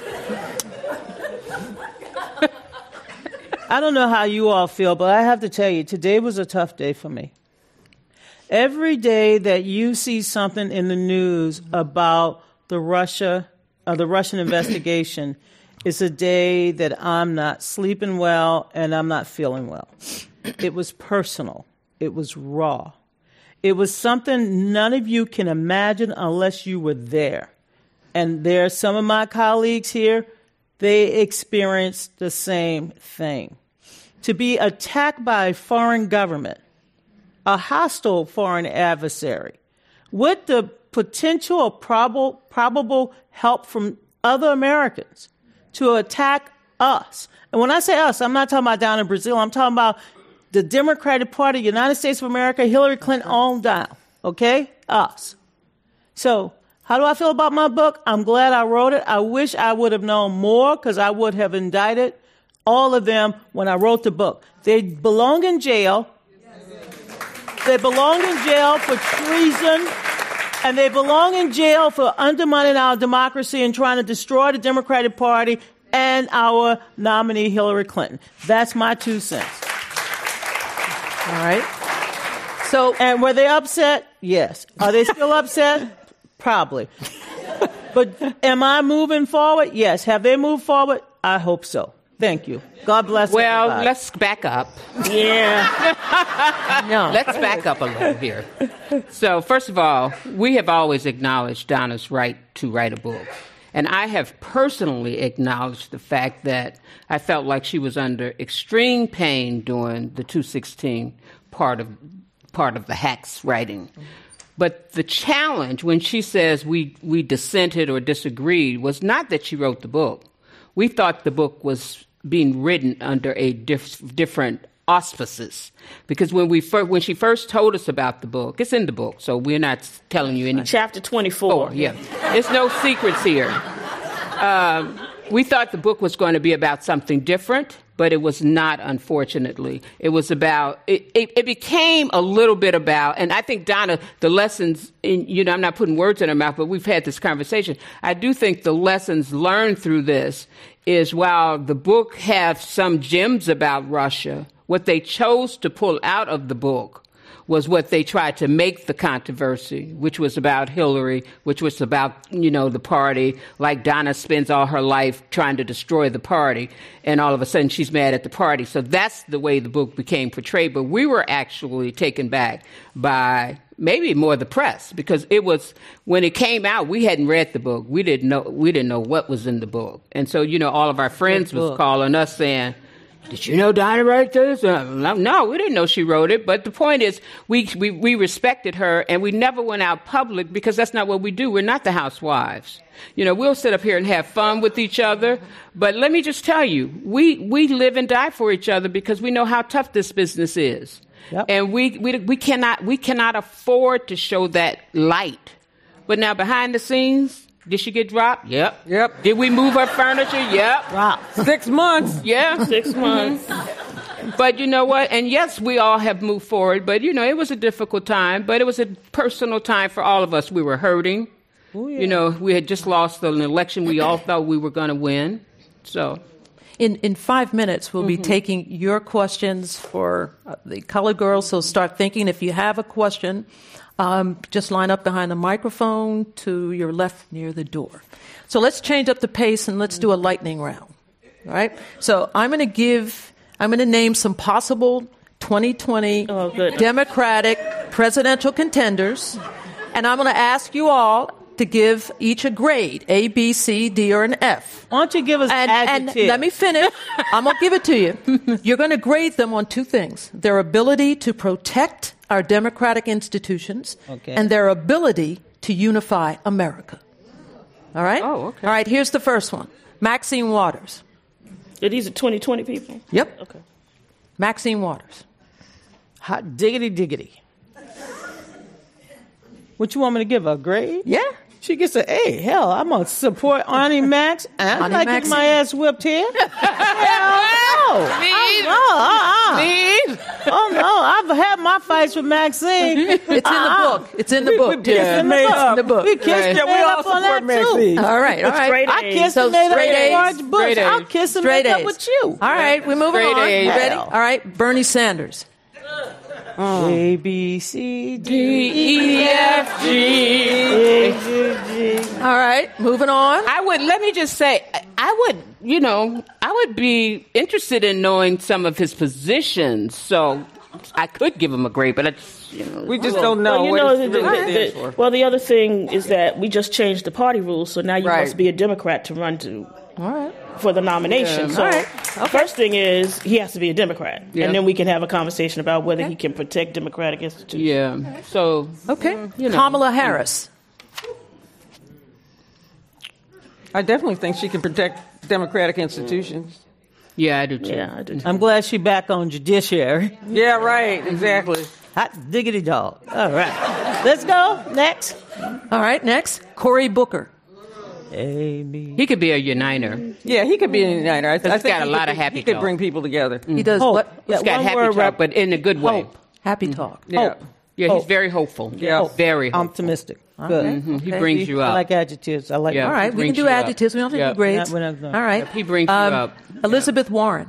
I don't know how you all feel, but I have to tell you, today was a tough day for me. Every day that you see something in the news about the Russia, uh, the Russian investigation, is a day that I'm not sleeping well and I'm not feeling well. It was personal. It was raw. It was something none of you can imagine unless you were there. And there are some of my colleagues here, they experienced the same thing. To be attacked by a foreign government, a hostile foreign adversary, with the potential or probable, probable help from other Americans to attack us. And when I say us, I'm not talking about down in Brazil. I'm talking about the Democratic Party, United States of America, Hillary Clinton on down. Okay? Us. So how do I feel about my book? I'm glad I wrote it. I wish I would have known more because I would have indicted all of them when I wrote the book. They belong in jail. They belong in jail for treason. And they belong in jail for undermining our democracy and trying to destroy the Democratic Party and our nominee, Hillary Clinton. That's my two cents. All right. So, and were they upset? Yes. Are they still upset? Probably. But am I moving forward? Yes. Have they moved forward? I hope so. Thank you. God bless you. Well, everybody. let's back up. Yeah. no. Let's back up a little here. So, first of all, we have always acknowledged Donna's right to write a book. And I have personally acknowledged the fact that I felt like she was under extreme pain during the two sixteen part of part of the Hacks writing. But the challenge when she says we, we dissented or disagreed was not that she wrote the book. We thought the book was being written under a diff- different auspices. Because when we fir- when she first told us about the book, it's in the book, so we're not telling you any. Chapter twenty-four. Oh, yeah. There's no secrets here. Um, we thought the book was going to be about something different, but it was not, unfortunately. It was about, it, it, it became a little bit about, and I think, Donna, the lessons, in, you know, I'm not putting words in her mouth, but we've had this conversation. I do think the lessons learned through this is while the book has some gems about Russia, what they chose to pull out of the book was what they tried to make the controversy, which was about Hillary, which was about, you know, the party. Like Donna spends all her life trying to destroy the party, and all of a sudden she's mad at the party. So that's the way the book became portrayed. But we were actually taken back by maybe more the press, because it was, when it came out, we hadn't read the book. We didn't know, we didn't know what was in the book. And so, you know, all of our friends was calling us saying, did you know Donna wrote this? Uh, no, we didn't know she wrote it. But the point is, we, we we respected her, and we never went out public because that's not what we do. We're not the housewives. You know, we'll sit up here and have fun with each other. But let me just tell you, we, we live and die for each other because we know how tough this business is. Yep. And we, we we cannot we cannot afford to show that light. But now behind the scenes, did she get dropped? Yep. Yep. Did we move her furniture? Yep. Dropped. Six months. Yeah. Six months. But you know what? And yes, we all have moved forward. But, you know, it was a difficult time. But it was a personal time for all of us. We were hurting. Ooh, yeah. You know, we had just lost an election we all thought we were going to win. So. In in five minutes, we'll mm-hmm. be taking your questions for uh, the colored girls. So start thinking. If you have a question, um, just line up behind the microphone to your left near the door. So let's change up the pace and let's do a lightning round. All right? So I'm going to give, I'm going to name some possible twenty twenty oh, Democratic presidential contenders, and I'm going to ask you all to give each a grade, A, B, C, D, or an F. Why don't you give us and, adjectives? And let me finish. I'm going to give it to you. You're going to grade them on two things: their ability to protect our democratic institutions okay. and their ability to unify America. All right? Oh, okay. All right, here's the first one. Maxine Waters. Are these are twenty twenty people? Yep. Okay. Maxine Waters. Hot diggity diggity. What you want me to give her, a grade? Yeah. She gets an A. Hell, I'm going to support Arnie Max. I'm not getting my ass whipped here. Hell no. Please. Oh, uh-uh. Please. Oh, no. I've had my fights with Maxine. It's in uh-uh. the book. It's in the we, book. We kissed and made up. In the book. We kissed Right. and Yeah, we made all up on that, support Maxine. All right, all right. Straight I A's. kissed So and made up straight with A's. George Bush. Straight I'll A's. kiss and Straight make up A's. with you. All right, we're moving Straight on. A's. You ready? Hell. All right, Bernie Sanders. Mm. A, B, C, D, E, F, G. All right, moving on. I would, let me just say, I would, you know, I would be interested in knowing some of his positions. So I could give him a grade, but I just, you know. We just don't know Well, you what know, it's the, really the, stands the, for. well, the other thing is that we just changed the party rules, so now you Right. must be a Democrat to run to All right. for the nomination. Yeah. So All right. Okay. first thing is he has to be a Democrat, Yeah. and then we can have a conversation about whether he can protect democratic institutions. Yeah. So, Okay. you know. Kamala Harris. I definitely think she can protect democratic institutions. Yeah, I do too. Yeah, I do. Too. I'm glad she's back on judiciary. Yeah, right. Exactly. Hot diggity dog. All right. Let's go. Next. All right, next, Cory Booker. Amy. He could be a uniter. Yeah, he could be a uniter. I, I think got a he lot could, of happy He could talk. bring people together. He does Hope. what? Yeah, He's got one happy word talk, rep- but in a good way. Hope. Happy talk. Yeah. Hope. Yeah, he's Hope. very hopeful. Yeah. Very hopeful. Optimistic. Okay. Mhm. He Okay. brings you I up. like adjectives. I like Yeah. All right, He we can brings do you up. adjectives. We don't have to Yeah. do grades. Yeah, we're not gonna- All right. Yep, he brings you up. Elizabeth Warren.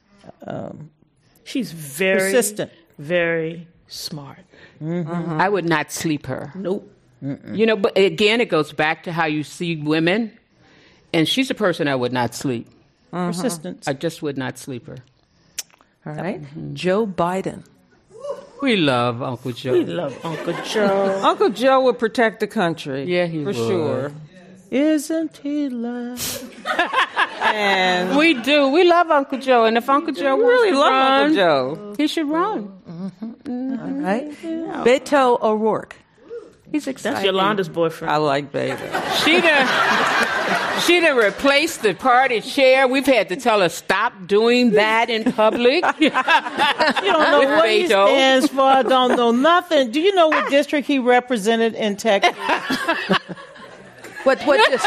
She's very Persistent. very smart. I would not sleep her. Nope. You know, but again, it goes back to how you see women. And she's a person I would not sleep. Persistence. I just would not sleep her. All right. Joe Biden. We love Uncle Joe. We love Uncle Joe. Uncle Joe would protect the country. Yeah, he for would. sure. Isn't he love? And We do. We love Uncle Joe. And if Uncle Joe we wants really to love run, Uncle Joe. he should run. All right. Beto O'Rourke. He's excited. That's Yolanda's boyfriend. I like Beta. She done, she done replaced the party chair. We've had to tell her, stop doing that in public. You don't know With what he Beto. stands for. I don't know nothing. Do you know what district he represented in Texas? What? What? Just,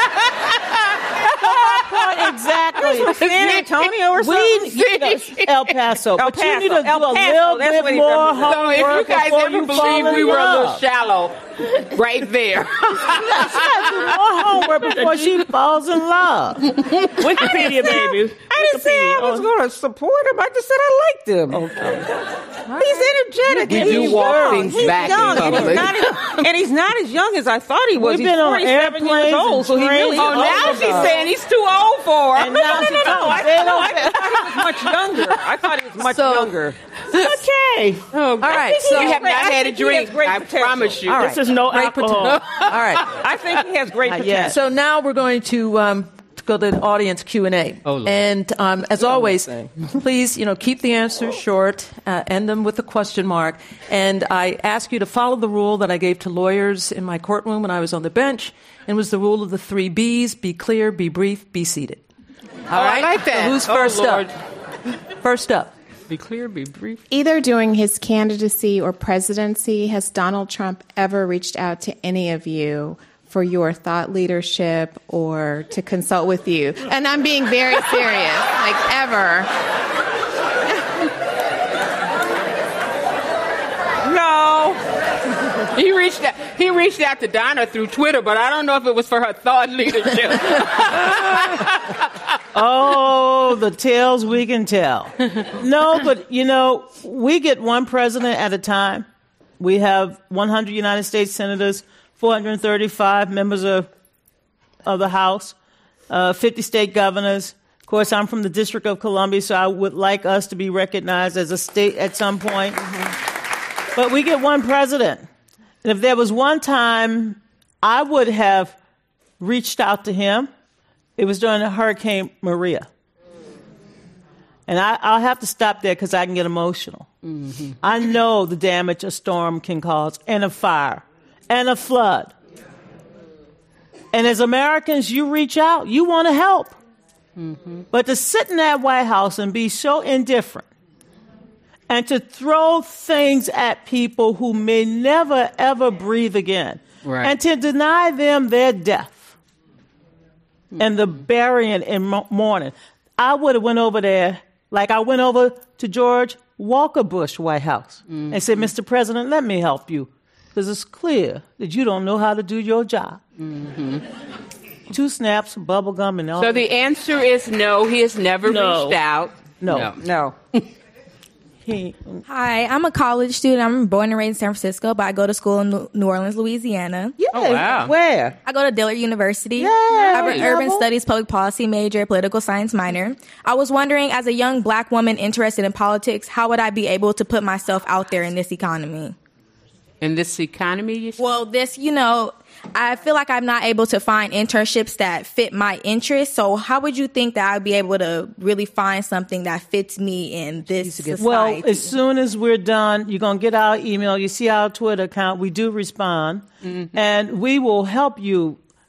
Exactly. San Antonio or We, something? you know, El Paso. El But you need to Paso. do El a Paso, little that's what bit he more represents. So if you homework guys before ever you believe fall we in were a little love. shallow, right there. More homework before she falls in love. Wikipedia, baby. I didn't say I was going to support him. I just said I liked him. Okay. He's energetic. You and do he's walk young. things he's back in young, and he's, public. not as, and he's not as young as I thought he was. We've he's been on forty-seven years airplanes old, and so he really trains. Oh, is now older. she's saying he's too old for her. And now she No, comes. I, They no, don't- I thought he was much younger. I thought he was much So- younger. Okay. All right, so- you have not I had a think he has drink. great I potential. promise you. All right. This is no Great alcohol. All right. I think he has great Not potential. yet. So now we're going to um, to go to the audience Q and A. Oh, Lord. And um, as always, thing. please, you know, keep the answers short, uh, end them with a question mark. And I ask you to follow the rule that I gave to lawyers in my courtroom when I was on the bench, and it was the rule of the three B's: be clear, be brief, be seated. All Oh, I right. like that. So who's Oh, first Lord. up? First up. Be clear, be brief. Either during his candidacy or presidency, has Donald Trump ever reached out to any of you for your thought leadership or to consult with you? And I'm being very serious, like ever. No. He reached out. He reached out to Donna through Twitter, but I don't know if it was for her thought leadership. Oh, the tales we can tell. No, but, you know, we get one president at a time. We have one hundred United States senators, four hundred thirty-five members of, of the House, uh, fifty state governors. Of course, I'm from the District of Columbia, so I would like us to be recognized as a state at some point. Mm-hmm. But we get one president. And if there was one time I would have reached out to him, it was during Hurricane Maria. And I, I'll have to stop there because I can get emotional. Mm-hmm. I know the damage a storm can cause, and a fire, and a flood. And as Americans, you reach out. You want to help. Mm-hmm. But to sit in that White House and be so indifferent and to throw things at people who may never, ever breathe again, Right. and to deny them their death and the burying in mo- mourning. I would have went over there like I went over to George Walker Bush White House mm-hmm. and said, Mister President, let me help you because it's clear that you don't know how to do your job. Mm-hmm. Two snaps, bubble gum, and all. So the answer is no. He has never No. reached out. No. No. No. He, Hi, I'm a college student. I'm born and raised in San Francisco, but I go to school in New- New Orleans, Louisiana. yeah, Oh, wow. where? I go to Dillard University. Yeah, I'm an yeah. urban studies, public policy major, political science minor. I was wondering, as a young black woman interested in politics, how would I be able to put myself out there in this economy? In this economy, you said? Well, this, you know, I feel like I'm not able to find internships that fit my interests. So how would you think that I'd be able to really find something that fits me in this society? Well, as soon as we're done, you're going to get our email. You see our Twitter account. We do respond. Mm-hmm. And we will help you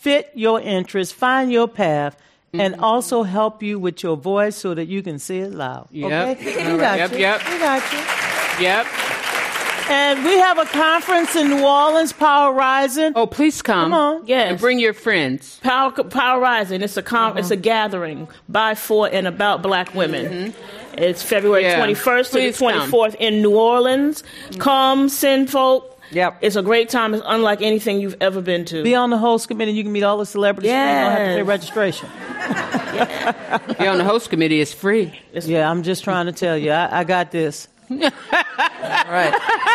fit your interests, find your path, mm-hmm. and also help you with your voice so that you can say it loud. Yep. Okay? We got yep, you. Yep. We got you. Yep. And we have a conference in New Orleans, Power Rising. Oh, please come. Come on. Yes. And bring your friends. Power, Power Rising. It's a com- Uh-huh. it's a gathering by, for, and about black women. Mm-hmm. It's February Yeah. twenty-first to the Please come. twenty-fourth in New Orleans. Mm-hmm. Come, send folk. Yep. It's a great time. It's unlike anything you've ever been to. Be on the host committee. You can meet all the celebrities. Yes. You don't have to pay registration. Be on the host committee. It's free. It's Yeah, I'm just trying to tell you. I, I got this. All right.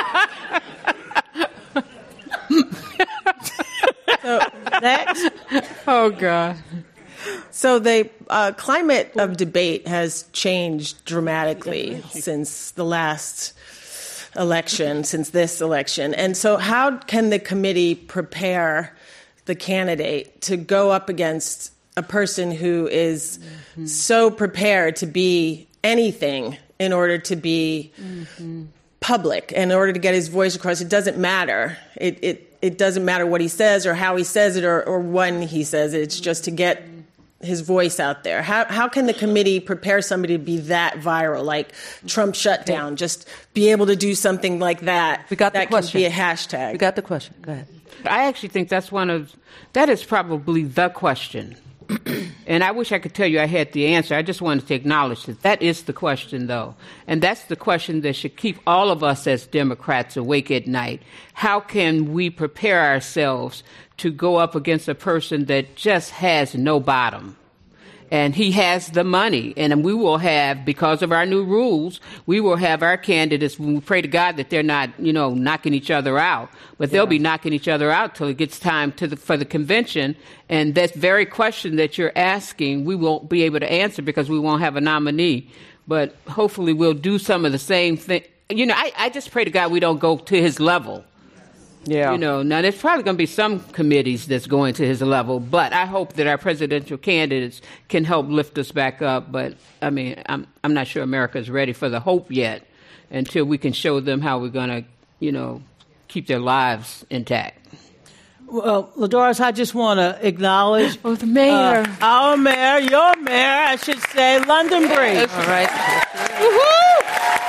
So, next. Oh, God. So the uh, climate of debate has changed dramatically since the last election, since this election. And so how can the committee prepare the candidate to go up against a person who is mm-hmm. so prepared to be anything in order to be mm-hmm. public, in order to get his voice across? It doesn't matter. It it, it doesn't matter what he says or how he says it or, or when he says it. It's just to get his voice out there. How how can the committee prepare somebody to be that viral, like Trump shutdown? Just be able to do something like that. We got the that question. Can be a hashtag. We got the question. Go ahead. I actually think that's one of, that is probably the question. And I wish I could tell you I had the answer. I just wanted to acknowledge that that is the question, though. And that's the question that should keep all of us as Democrats awake at night. How can we prepare ourselves to go up against a person that just has no bottom? And he has the money. And we will have, because of our new rules, we will have our candidates, when we pray to God that they're not, you know, knocking each other out. But they'll yeah. be knocking each other out till it gets time to the, for the convention. And that very question that you're asking, we won't be able to answer because we won't have a nominee. But hopefully we'll do some of the same thing. You know, I, I just pray to God we don't go to his level. Yeah. You know, now there's probably going to be some committees that's going to his level, but I hope that our presidential candidates can help lift us back up. But I mean, I'm I'm not sure America's ready for the hope yet until we can show them how we're going to, you know, keep their lives intact. Well, Ladoris, I just want to acknowledge oh, the mayor, uh, our mayor, your mayor, I should say, London Breed. All right. Woohoo!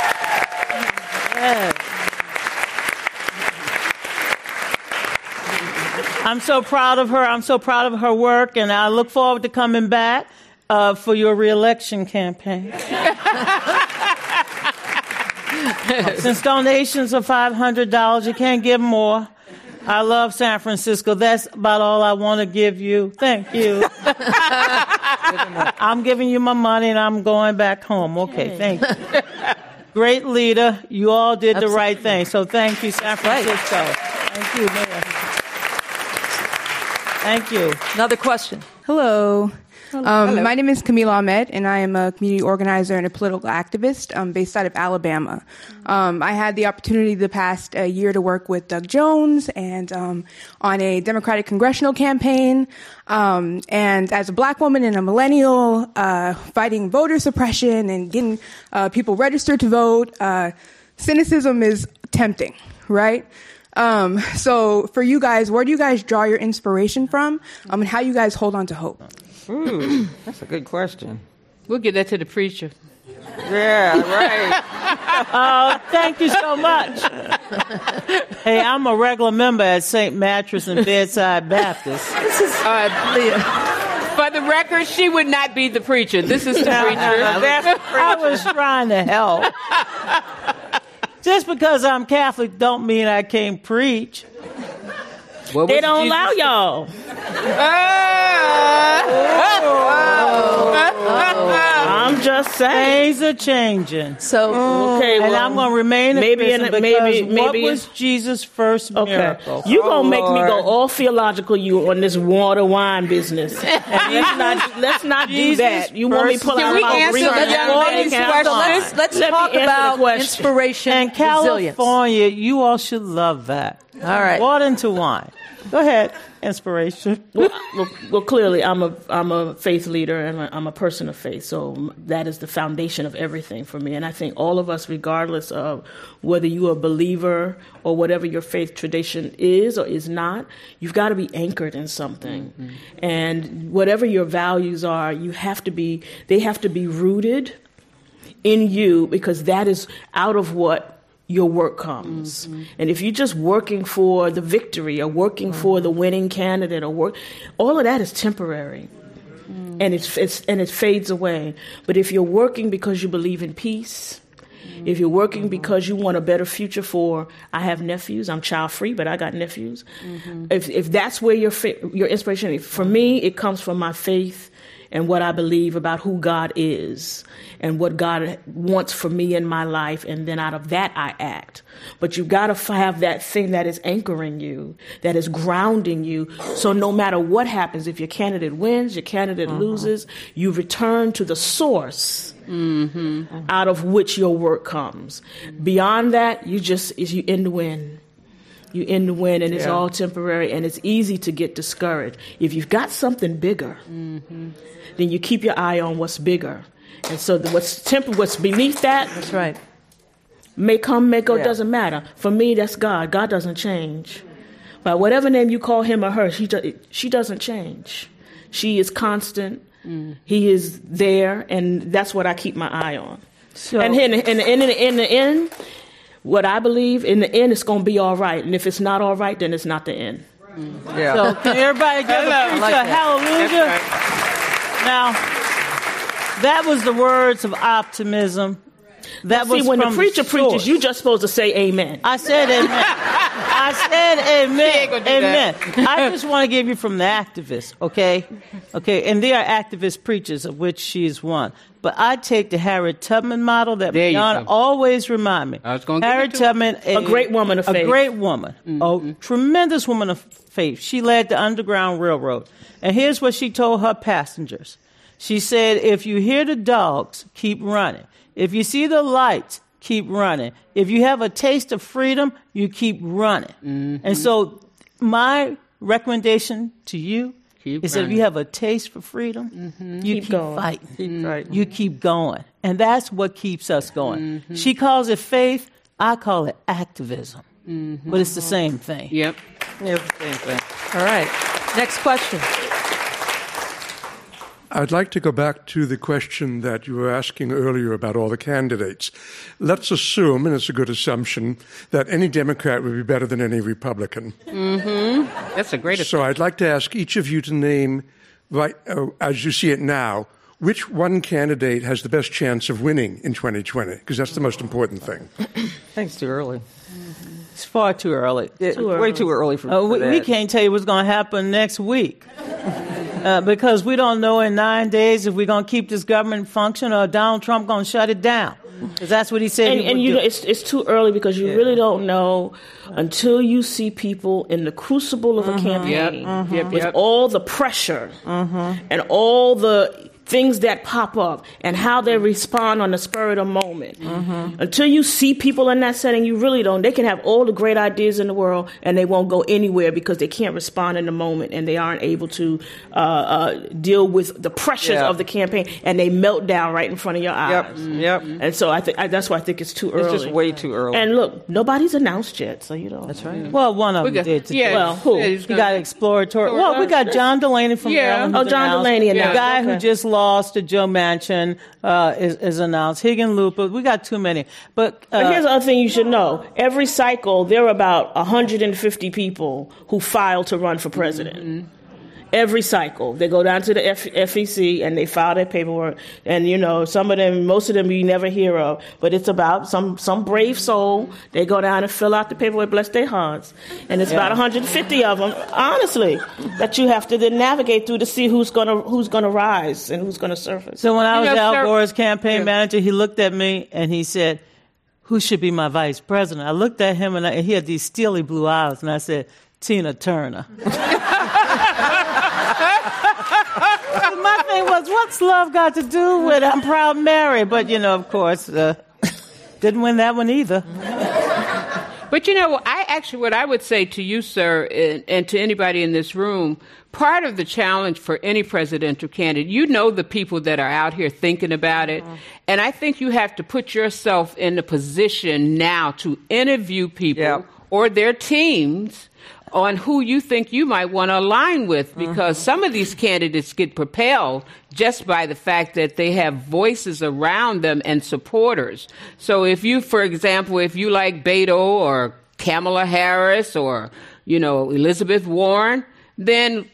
Yes. I'm so proud of her. I'm so proud of her work, and I look forward to coming back uh, for your reelection campaign. Since donations are five hundred dollars, you can't give more. I love San Francisco. That's about all I want to give you. Thank you. I'm giving you my money, and I'm going back home. Okay, thank you. Great leader. You all did Absolutely. the right thing. So thank you, San Francisco. Right. Thank you, Mayor. Thank you. Another question. Hello. Hello. Um, Hello. My name is Camila Ahmed, and I am a community organizer and a political activist um, based out of Alabama. Um, I had the opportunity the past uh, year to work with Doug Jones and um, on a Democratic congressional campaign. Um, and as a black woman and a millennial, uh, fighting voter suppression and getting uh, people registered to vote, uh, cynicism is tempting, right? Um, so for you guys, where do you guys draw your inspiration from, um, and how you guys hold on to hope? Ooh, that's a good question. We'll give that to the preacher. Yeah, right. uh, thank you so much. Hey, I'm a regular member at Saint Mattress and Bedside Baptist. This is uh, for the record, she would not be the preacher. This is the no, preacher. No, no, That's the preacher. I was trying to help. Just because I'm Catholic don't mean I can't preach. What they don't Jesus allow say? Y'all. I'm just saying. Things are changing. So okay, and well, I'm going to remain maybe in in a, maybe what maybe was Jesus' first okay. miracle? You oh, gonna make Lord. me go all theological you on this water wine business? let's not let's not do that. You want me to pull out my research? Let's, let's Let talk about inspiration and California. You all should love that. All right. Water into wine. Go ahead. Inspiration. Well, well, well, clearly, I'm a I'm a faith leader and I'm a person of faith. So that is the foundation of everything for me. And I think all of us, regardless of whether you're a believer or whatever your faith tradition is or is not, you've got to be anchored in something. Mm-hmm. And whatever your values are, you have to be. They have to be rooted in you, because that is out of what your work comes. Mm-hmm. And if you're just working for the victory or working mm-hmm. for the winning candidate or work, all of that is temporary. Mm-hmm. And it's, it's and it fades away. But if you're working because you believe in peace, mm-hmm. if you're working mm-hmm. because you want a better future for, I have nephews, I'm child free, but I got nephews. Mm-hmm. If if that's where your your inspiration is, for me, it comes from my faith and what I believe about who God is and what God wants for me in my life. And then out of that, I act. But you've got to have that thing that is anchoring you, that is grounding you. So no matter what happens, if your candidate wins, your candidate uh-huh. loses, you return to the source mm-hmm. out of which your work comes. Beyond that, you just, you end the win. You end the win, and it's yeah. all temporary, and it's easy to get discouraged. If you've got something bigger, mm-hmm. then you keep your eye on what's bigger. And so the, what's temp- what's beneath that, that's right. may come, may go, yeah. doesn't matter. For me, that's God. God doesn't change. By whatever name you call him or her, she, do- she doesn't change. She is constant. Mm. He is there, and that's what I keep my eye on. So, and in, in, in, in, in the end, what I believe, in the end, it's going to be all right. And if it's not all right, then it's not the end. Yeah. So can everybody give a preacher like a hallelujah? Right. Now, that was the words of optimism. That well, was see, when from the preacher the preaches, you're just supposed to say amen. I said amen. I said amen. Amen. I just want to give you from the activists, okay? Okay, and there are activist preachers, of which she is one. But I take the Harriet Tubman model that Beyond always remind me. I was going to Harriet Tubman, a, a great woman of faith. A great woman, mm-hmm. a tremendous woman of faith. She led the Underground Railroad. And here's what she told her passengers. She said, if you hear the dogs, keep running. If you see the lights, keep running. If you have a taste of freedom, you keep running. Mm-hmm. And so my recommendation to you keep is running. That if you have a taste for freedom, mm-hmm. you keep, keep fighting. Keep mm-hmm. You keep going. And that's what keeps us going. Mm-hmm. She calls it faith. I call it activism. Mm-hmm. But it's the same thing. Yep. It's the same thing. All right. Next question. I'd like to go back to the question that you were asking earlier about all the candidates. Let's assume, and it's a good assumption, that any Democrat would be better than any Republican. Mm-hmm. That's a great assumption. So I'd like to ask each of you to name, right, uh, as you see it now, which one candidate has the best chance of winning in twenty twenty? Because that's the most important thing. I think it's too early. It's far too early. It, too early. Way too early for, uh, for we, that. We can't tell you what's going to happen next week. Uh, because we don't know in nine days if we're going to keep this government function or Donald Trump going to shut it down. Because that's what he said and, he and would you do. know, it's, it's too early because you yeah. really don't know until you see people in the crucible of a mm-hmm. campaign yep. Mm-hmm. Yep, with yep. all the pressure mm-hmm. and all the things that pop up and how they respond on the spur of the moment. Mm-hmm. Until you see people in that setting, you really don't. They can have all the great ideas in the world and they won't go anywhere because they can't respond in the moment and they aren't able to uh, uh, deal with the pressures yeah. of the campaign and they melt down right in front of your eyes. Yep. Mm-hmm. Yep. And so I think that's why I think it's too early. It's just way too early. And look, nobody's announced yet, so you know. That's right. Well, one of we them got, did. Yeah, well, who? Yeah, he got exploratory. Well, we got John Delaney from yeah. Maryland. Oh, John announced. Delaney announced. The guy okay. who just lost to Joe Manchin uh, is, is announced. Higginlooper. We got too many. But, uh, but here's the other thing you should know. Every cycle, there are about one hundred fifty people who file to run for president. Mm-hmm. Every cycle. They go down to the F- FEC and they file their paperwork. And, you know, some of them, most of them you never hear of. But it's about some, some brave soul. They go down and fill out the paperwork, bless their hearts. And it's yeah. about one hundred fifty of them, honestly, that you have to then navigate through to see who's going to who's gonna rise and who's going to surface. So when I was you know, Al sir, Gore's campaign yeah. manager, he looked at me and he said, who should be my vice president? I looked at him and, I, and he had these steely blue eyes. And I said, Tina Turner. My thing was, what's love got to do with I'm Proud Mary? But, you know, of course, uh, didn't win that one either. But, you know, I actually, what I would say to you, sir, and, and to anybody in this room, part of the challenge for any presidential candidate, you know the people that are out here thinking about it. Mm-hmm. And I think you have to put yourself in a position now to interview people yep. or their teams on who you think you might want to align with, because mm-hmm. some of these candidates get propelled just by the fact that they have voices around them and supporters. So if you, for example, if you like Beto or Kamala Harris or, you know, Elizabeth Warren, then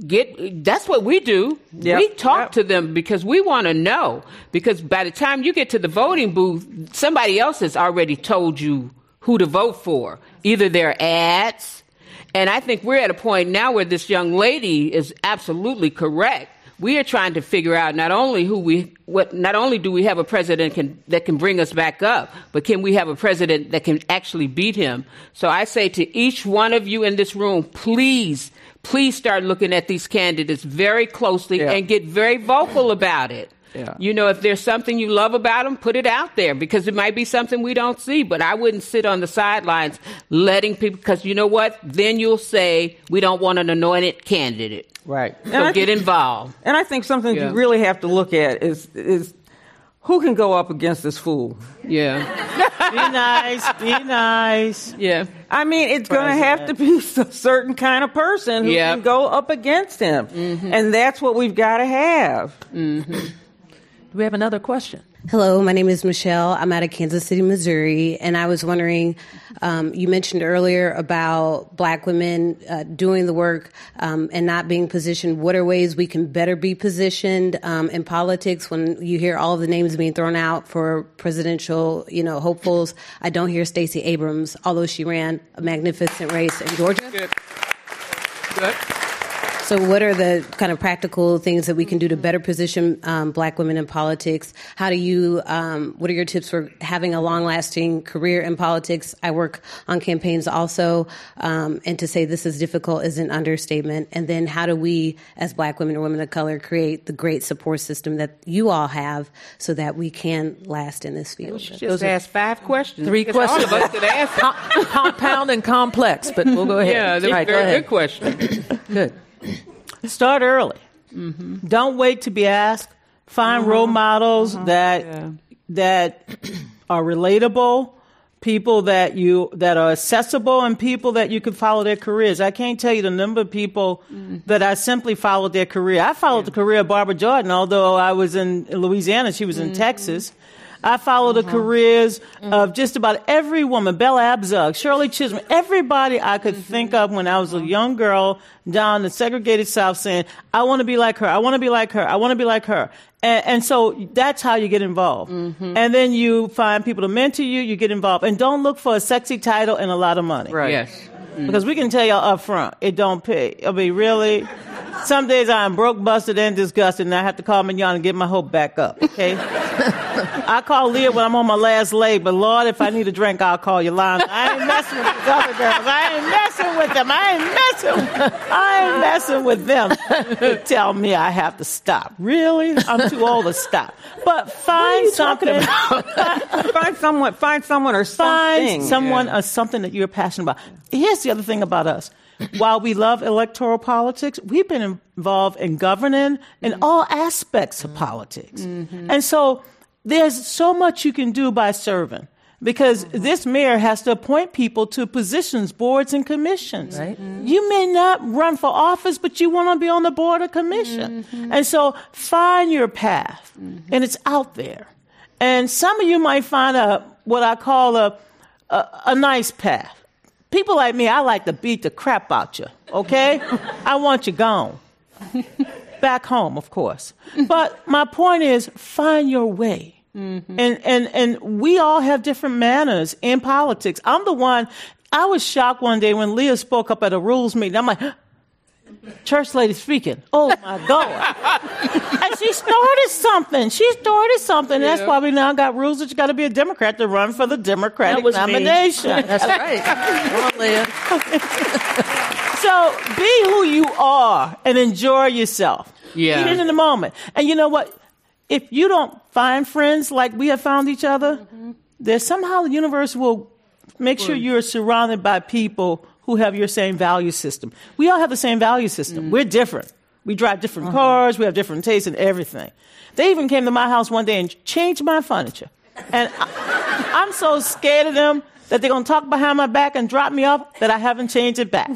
get that's what we do. Yep. We talk yep. to them because we want to know. Because by the time you get to the voting booth, somebody else has already told you who to vote for. Either their ads. And I think we're at a point now where this young lady is absolutely correct. We are trying to figure out not only who we, what, not only do we have a president can, that can bring us back up, but can we have a president that can actually beat him? So I say to each one of you in this room, please, please start looking at these candidates very closely yeah. and get very vocal about it. Yeah. You know, if there's something you love about them, put it out there, because it might be something we don't see. But I wouldn't sit on the sidelines letting people, because you know what? Then you'll say, we don't want an anointed candidate. Right. So and get think, involved. And I think something yeah. you really have to look at is is who can go up against this fool? Yeah. Be nice. Be nice. Yeah. I mean, it's going to have to be a certain kind of person who yep. can go up against him. Mm-hmm. And that's what we've got to have. Mm-hmm. Do we have another question? Hello, my name is Michelle. I'm out of Kansas City, Missouri, and I was wondering, um, you mentioned earlier about black women uh, doing the work um, and not being positioned. What are ways we can better be positioned um, in politics when you hear all of the names being thrown out for presidential, you know, hopefuls? I don't hear Stacey Abrams, although she ran a magnificent race in Georgia. Good. Good. So what are the kind of practical things that we can do to better position um, black women in politics? How do you, um, what are your tips for having a long-lasting career in politics? I work on campaigns also, um, and to say this is difficult is an understatement. And then how do we, as black women or women of color, create the great support system that you all have so that we can last in this field? Just ask five questions. Three questions. All of us could ask. Com- compound and complex, but we'll go ahead. Yeah, they're right, very go good questions. Good. Start early. Mm-hmm. Don't wait to be asked. Find uh-huh. role models uh-huh. that yeah. that are relatable, people that you that are accessible, and people that you can follow their careers. I can't tell you the number of people mm-hmm. that I simply followed their career. I followed yeah. the career of Barbara Jordan, although I was in Louisiana, she was in mm-hmm. Texas. I followed uh-huh. the careers mm-hmm. of just about every woman, Bella Abzug, Shirley Chisholm, everybody I could mm-hmm. think of when I was a young girl down the segregated South saying, I want to be like her, I want to be like her, I want to be like her. And, and so that's how you get involved. Mm-hmm. And then you find people to mentor you, you get involved. And don't look for a sexy title and a lot of money. Right. Yes. Mm-hmm. Because we can tell y'all up front, it don't pay. I mean, really? Some days I'm broke, busted, and disgusted, and I have to call Mignon and get my hope back up, okay? I call Leah when I'm on my last leg, but Lord, if I need a drink, I'll call Yolanda. I ain't messing with these other girls. I ain't messing with them. I ain't messing. I ain't messing with them. They tell me I have to stop. Really? I'm too old to stop. But find something. find someone. Find someone or something. Find someone yeah. or something that you're passionate about. Here's the other thing about us. While we love electoral politics, we've been involved in governing in mm-hmm. all aspects of politics. Mm-hmm. And so there's so much you can do by serving, because mm-hmm. this mayor has to appoint people to positions, boards, and commissions. Right. Mm-hmm. You may not run for office, but you want to be on the board or commission. Mm-hmm. And so find your path, mm-hmm. and it's out there. And some of you might find a what I call a a, a nice path. People like me, I like to beat the crap out you, okay? I want you gone. Back home, of course. But my point is, find your way. Mm-hmm. And, and, and we all have different manners in politics. I'm the one, I was shocked one day when Leah spoke up at a rules meeting. I'm like, church lady speaking. Oh, my God. And she started something. She started something. Yeah. That's why we now got rules that you got to be a Democrat to run for the Democratic nomination. Me. That's right. Come on, Leah. So be who you are and enjoy yourself. Yeah. Be in the moment. And you know what? If you don't find friends like we have found each other, mm-hmm. there's somehow the universe will make sure you're surrounded by people who have your same value system. We all have the same value system. Mm. We're different. We drive different uh-huh. cars. We have different tastes and everything. They even came to my house one day and changed my furniture. And I, I'm so scared of them that they're going to talk behind my back and drop me off that I haven't changed it back.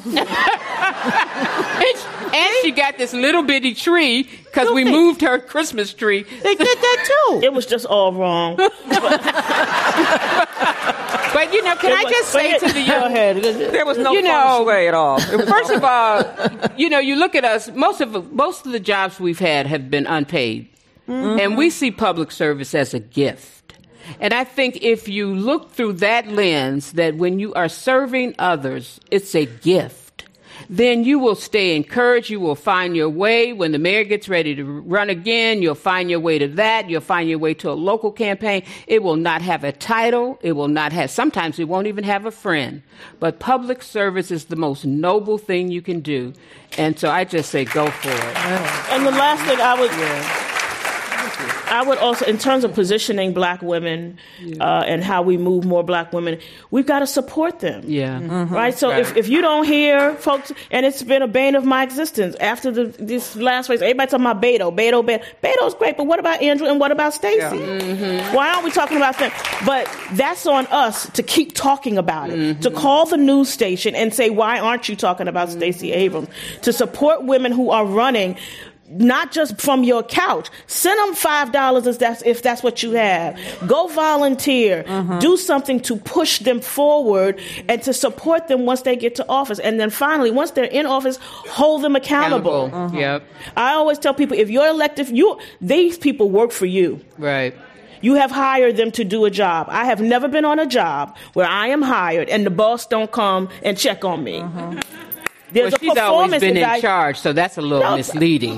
And she got this little bitty tree because we moved her Christmas tree. They did that too. It was just all wrong. But, you know, can I just say to the young head, there was no you know, way at all. First of all, you know, you look at us. Most of most of the jobs we've had have been unpaid, mm-hmm. and we see public service as a gift. And I think if you look through that lens, that when you are serving others, it's a gift. Then you will stay encouraged. You will find your way. When the mayor gets ready to run again, you'll find your way to that. You'll find your way to a local campaign. It will not have a title. It will not have, sometimes it won't even have a friend. But public service is the most noble thing you can do. And so I just say go for it. And the last thing I would... Yeah. I would also, in terms of positioning black women uh, and how we move more black women, we've got to support them. Yeah. Mm-hmm. Right? So right. If, if you don't hear folks, and it's been a bane of my existence after the, this last race, everybody talking about Beto, Beto, Beto. Beto's great, but what about Andrew and what about Stacey? Yeah. Mm-hmm. Why aren't we talking about them? But that's on us to keep talking about it, mm-hmm. to call the news station and say, why aren't you talking about mm-hmm. Stacey Abrams? To support women who are running, not just from your couch. Send them five dollars if that's, if that's what you have. Go volunteer. Uh-huh. Do something to push them forward and to support them once they get to office. And then finally, once they're in office, hold them accountable. accountable. Uh-huh. Yep. I always tell people, if you're elected, you, these people work for you. Right. You have hired them to do a job. I have never been on a job where I am hired and the boss don't come and check on me. Uh-huh. There's well, she's always been in charge, so that's a little no. misleading.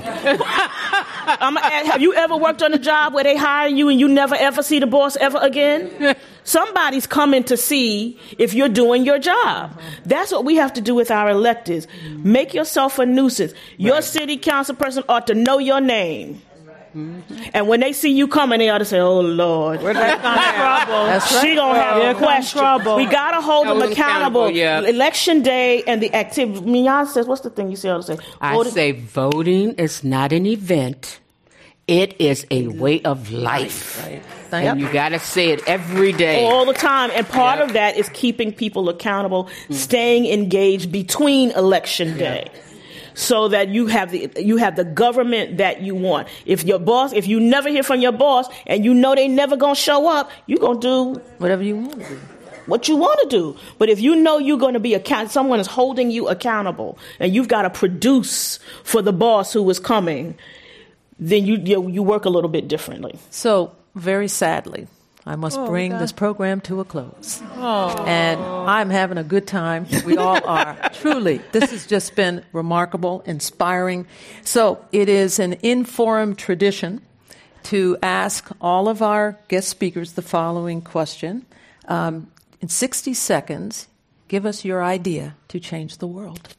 I'm, have you ever worked on a job where they hire you and you never ever see the boss ever again? Somebody's coming to see if you're doing your job. Uh-huh. That's what we have to do with our electeds. Mm-hmm. Make yourself a nuisance. Your right. city council person ought to know your name. Mm-hmm. And when they see you coming, they ought to say, "Oh Lord, where'd that come trouble? That's right. She gonna have yeah, a question." Trouble. We gotta hold them accountable. accountable yeah. Election day and the activity. Mignon says, "What's the thing you say?" I say, I say, voting is not an event; it is a way of life, right. and yep. you gotta say it every day, all the time. And part yep. of that is keeping people accountable, mm-hmm. staying engaged between election day. Yep. So that you have the you have the government that you want. If your boss, if you never hear from your boss and you know they never gonna show up, you're gonna do whatever you want to do. What you want to do. But if you know you're going to be account, someone is holding you accountable, and you've got to produce for the boss who is coming, then you you, you work a little bit differently. So very sadly, I must oh, bring God. this program to a close. Oh. And I'm having a good time. We all are. Truly, this has just been remarkable, inspiring. So it is an in-forum tradition to ask all of our guest speakers the following question. Um, in sixty seconds, give us your idea to change the world.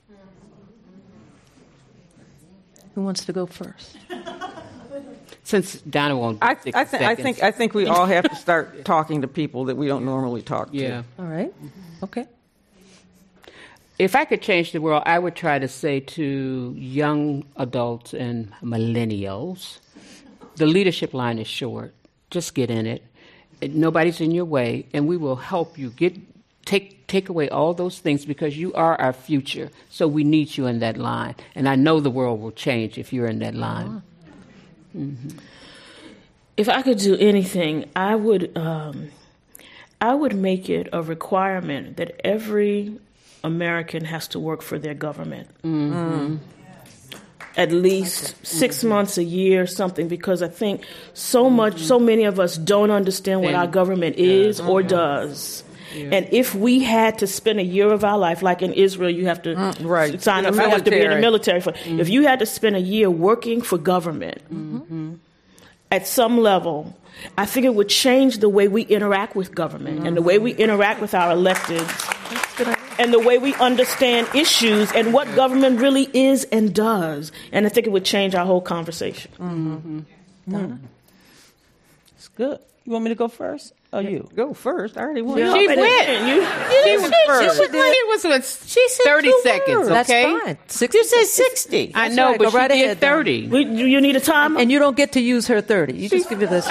Who wants to go first? Since Donna won't. I, I, th- I think I think we all have to start talking to people that we don't normally talk to. Yeah. All right. Okay. If I could change the world, I would try to say to young adults and millennials, the leadership line is short. Just get in it. Nobody's in your way, and we will help you get take take away all those things because you are our future. So we need you in that line, and I know the world will change if you're in that line. Uh-huh. Mm-hmm. If I could do anything, I would um, I would make it a requirement that every American has to work for their government. Mm-hmm. At least six mm-hmm. months, a year, something, because I think so much, mm-hmm. so many of us don't understand what our government is or mm-hmm. does. Yeah. And if we had to spend a year of our life, like in Israel, you have to mm, right. sign up, you have to be in the military. For, mm-hmm. If you had to spend a year working for government mm-hmm. at some level, I think it would change the way we interact with government mm-hmm. and the way we interact with our electeds and the way we understand issues and what government really is and does. And I think it would change our whole conversation. Mm-hmm. Mm-hmm. It's good. You want me to go first? Or you? Go first. I already went. Yeah. She went. You, she was first. She, she was with she said thirty two seconds, words. okay? That's fine. sixty. You said sixty. I That's know, right. but Go she right did ahead, thirty. We, you need a timer? And you don't get to use her thirty. You just give you this.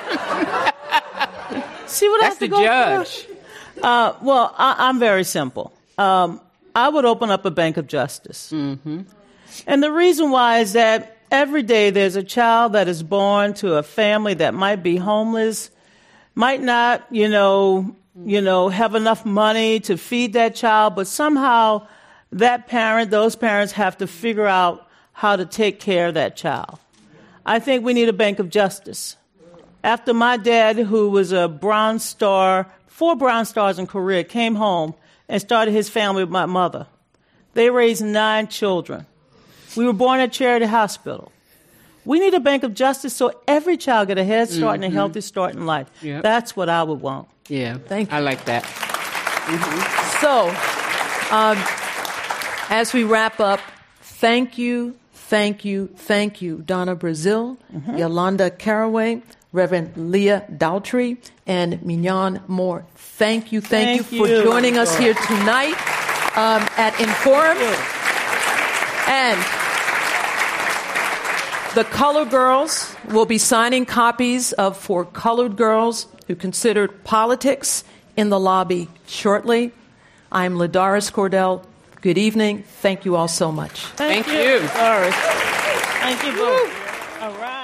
See what I That's have to the go judge. through? Uh, well, I, I'm very simple. Um, I would open up a bank of justice. Mm-hmm. And the reason why is that every day there's a child that is born to a family that might be homeless, might not, you know, you know, have enough money to feed that child, but somehow that parent, those parents have to figure out how to take care of that child. I think we need a bank of justice. After my dad, who was a Bronze Star, four Bronze Stars in Korea, came home and started his family with my mother, they raised nine children. We were born at Charity Hospital. We need a bank of justice so every child get a head start Mm-hmm. and a healthy start in life. Yep. That's what I would want. Yeah, Thank you. I like that. Mm-hmm. So, um, as we wrap up, thank you, thank you, thank you, Donna Brazile, Mm-hmm. Yolanda Caraway, Reverend Leah Daltrey, and Mignon Moore. Thank you, thank, Thank you for you. joining us here tonight um, at Inforum. And the Colored Girls will be signing copies of For Colored Girls Who Considered Politics in the lobby shortly. I'm Ladaris Cordell. Good evening. Thank you all so much. Thank, Thank you. Doris. Thank you both. All right.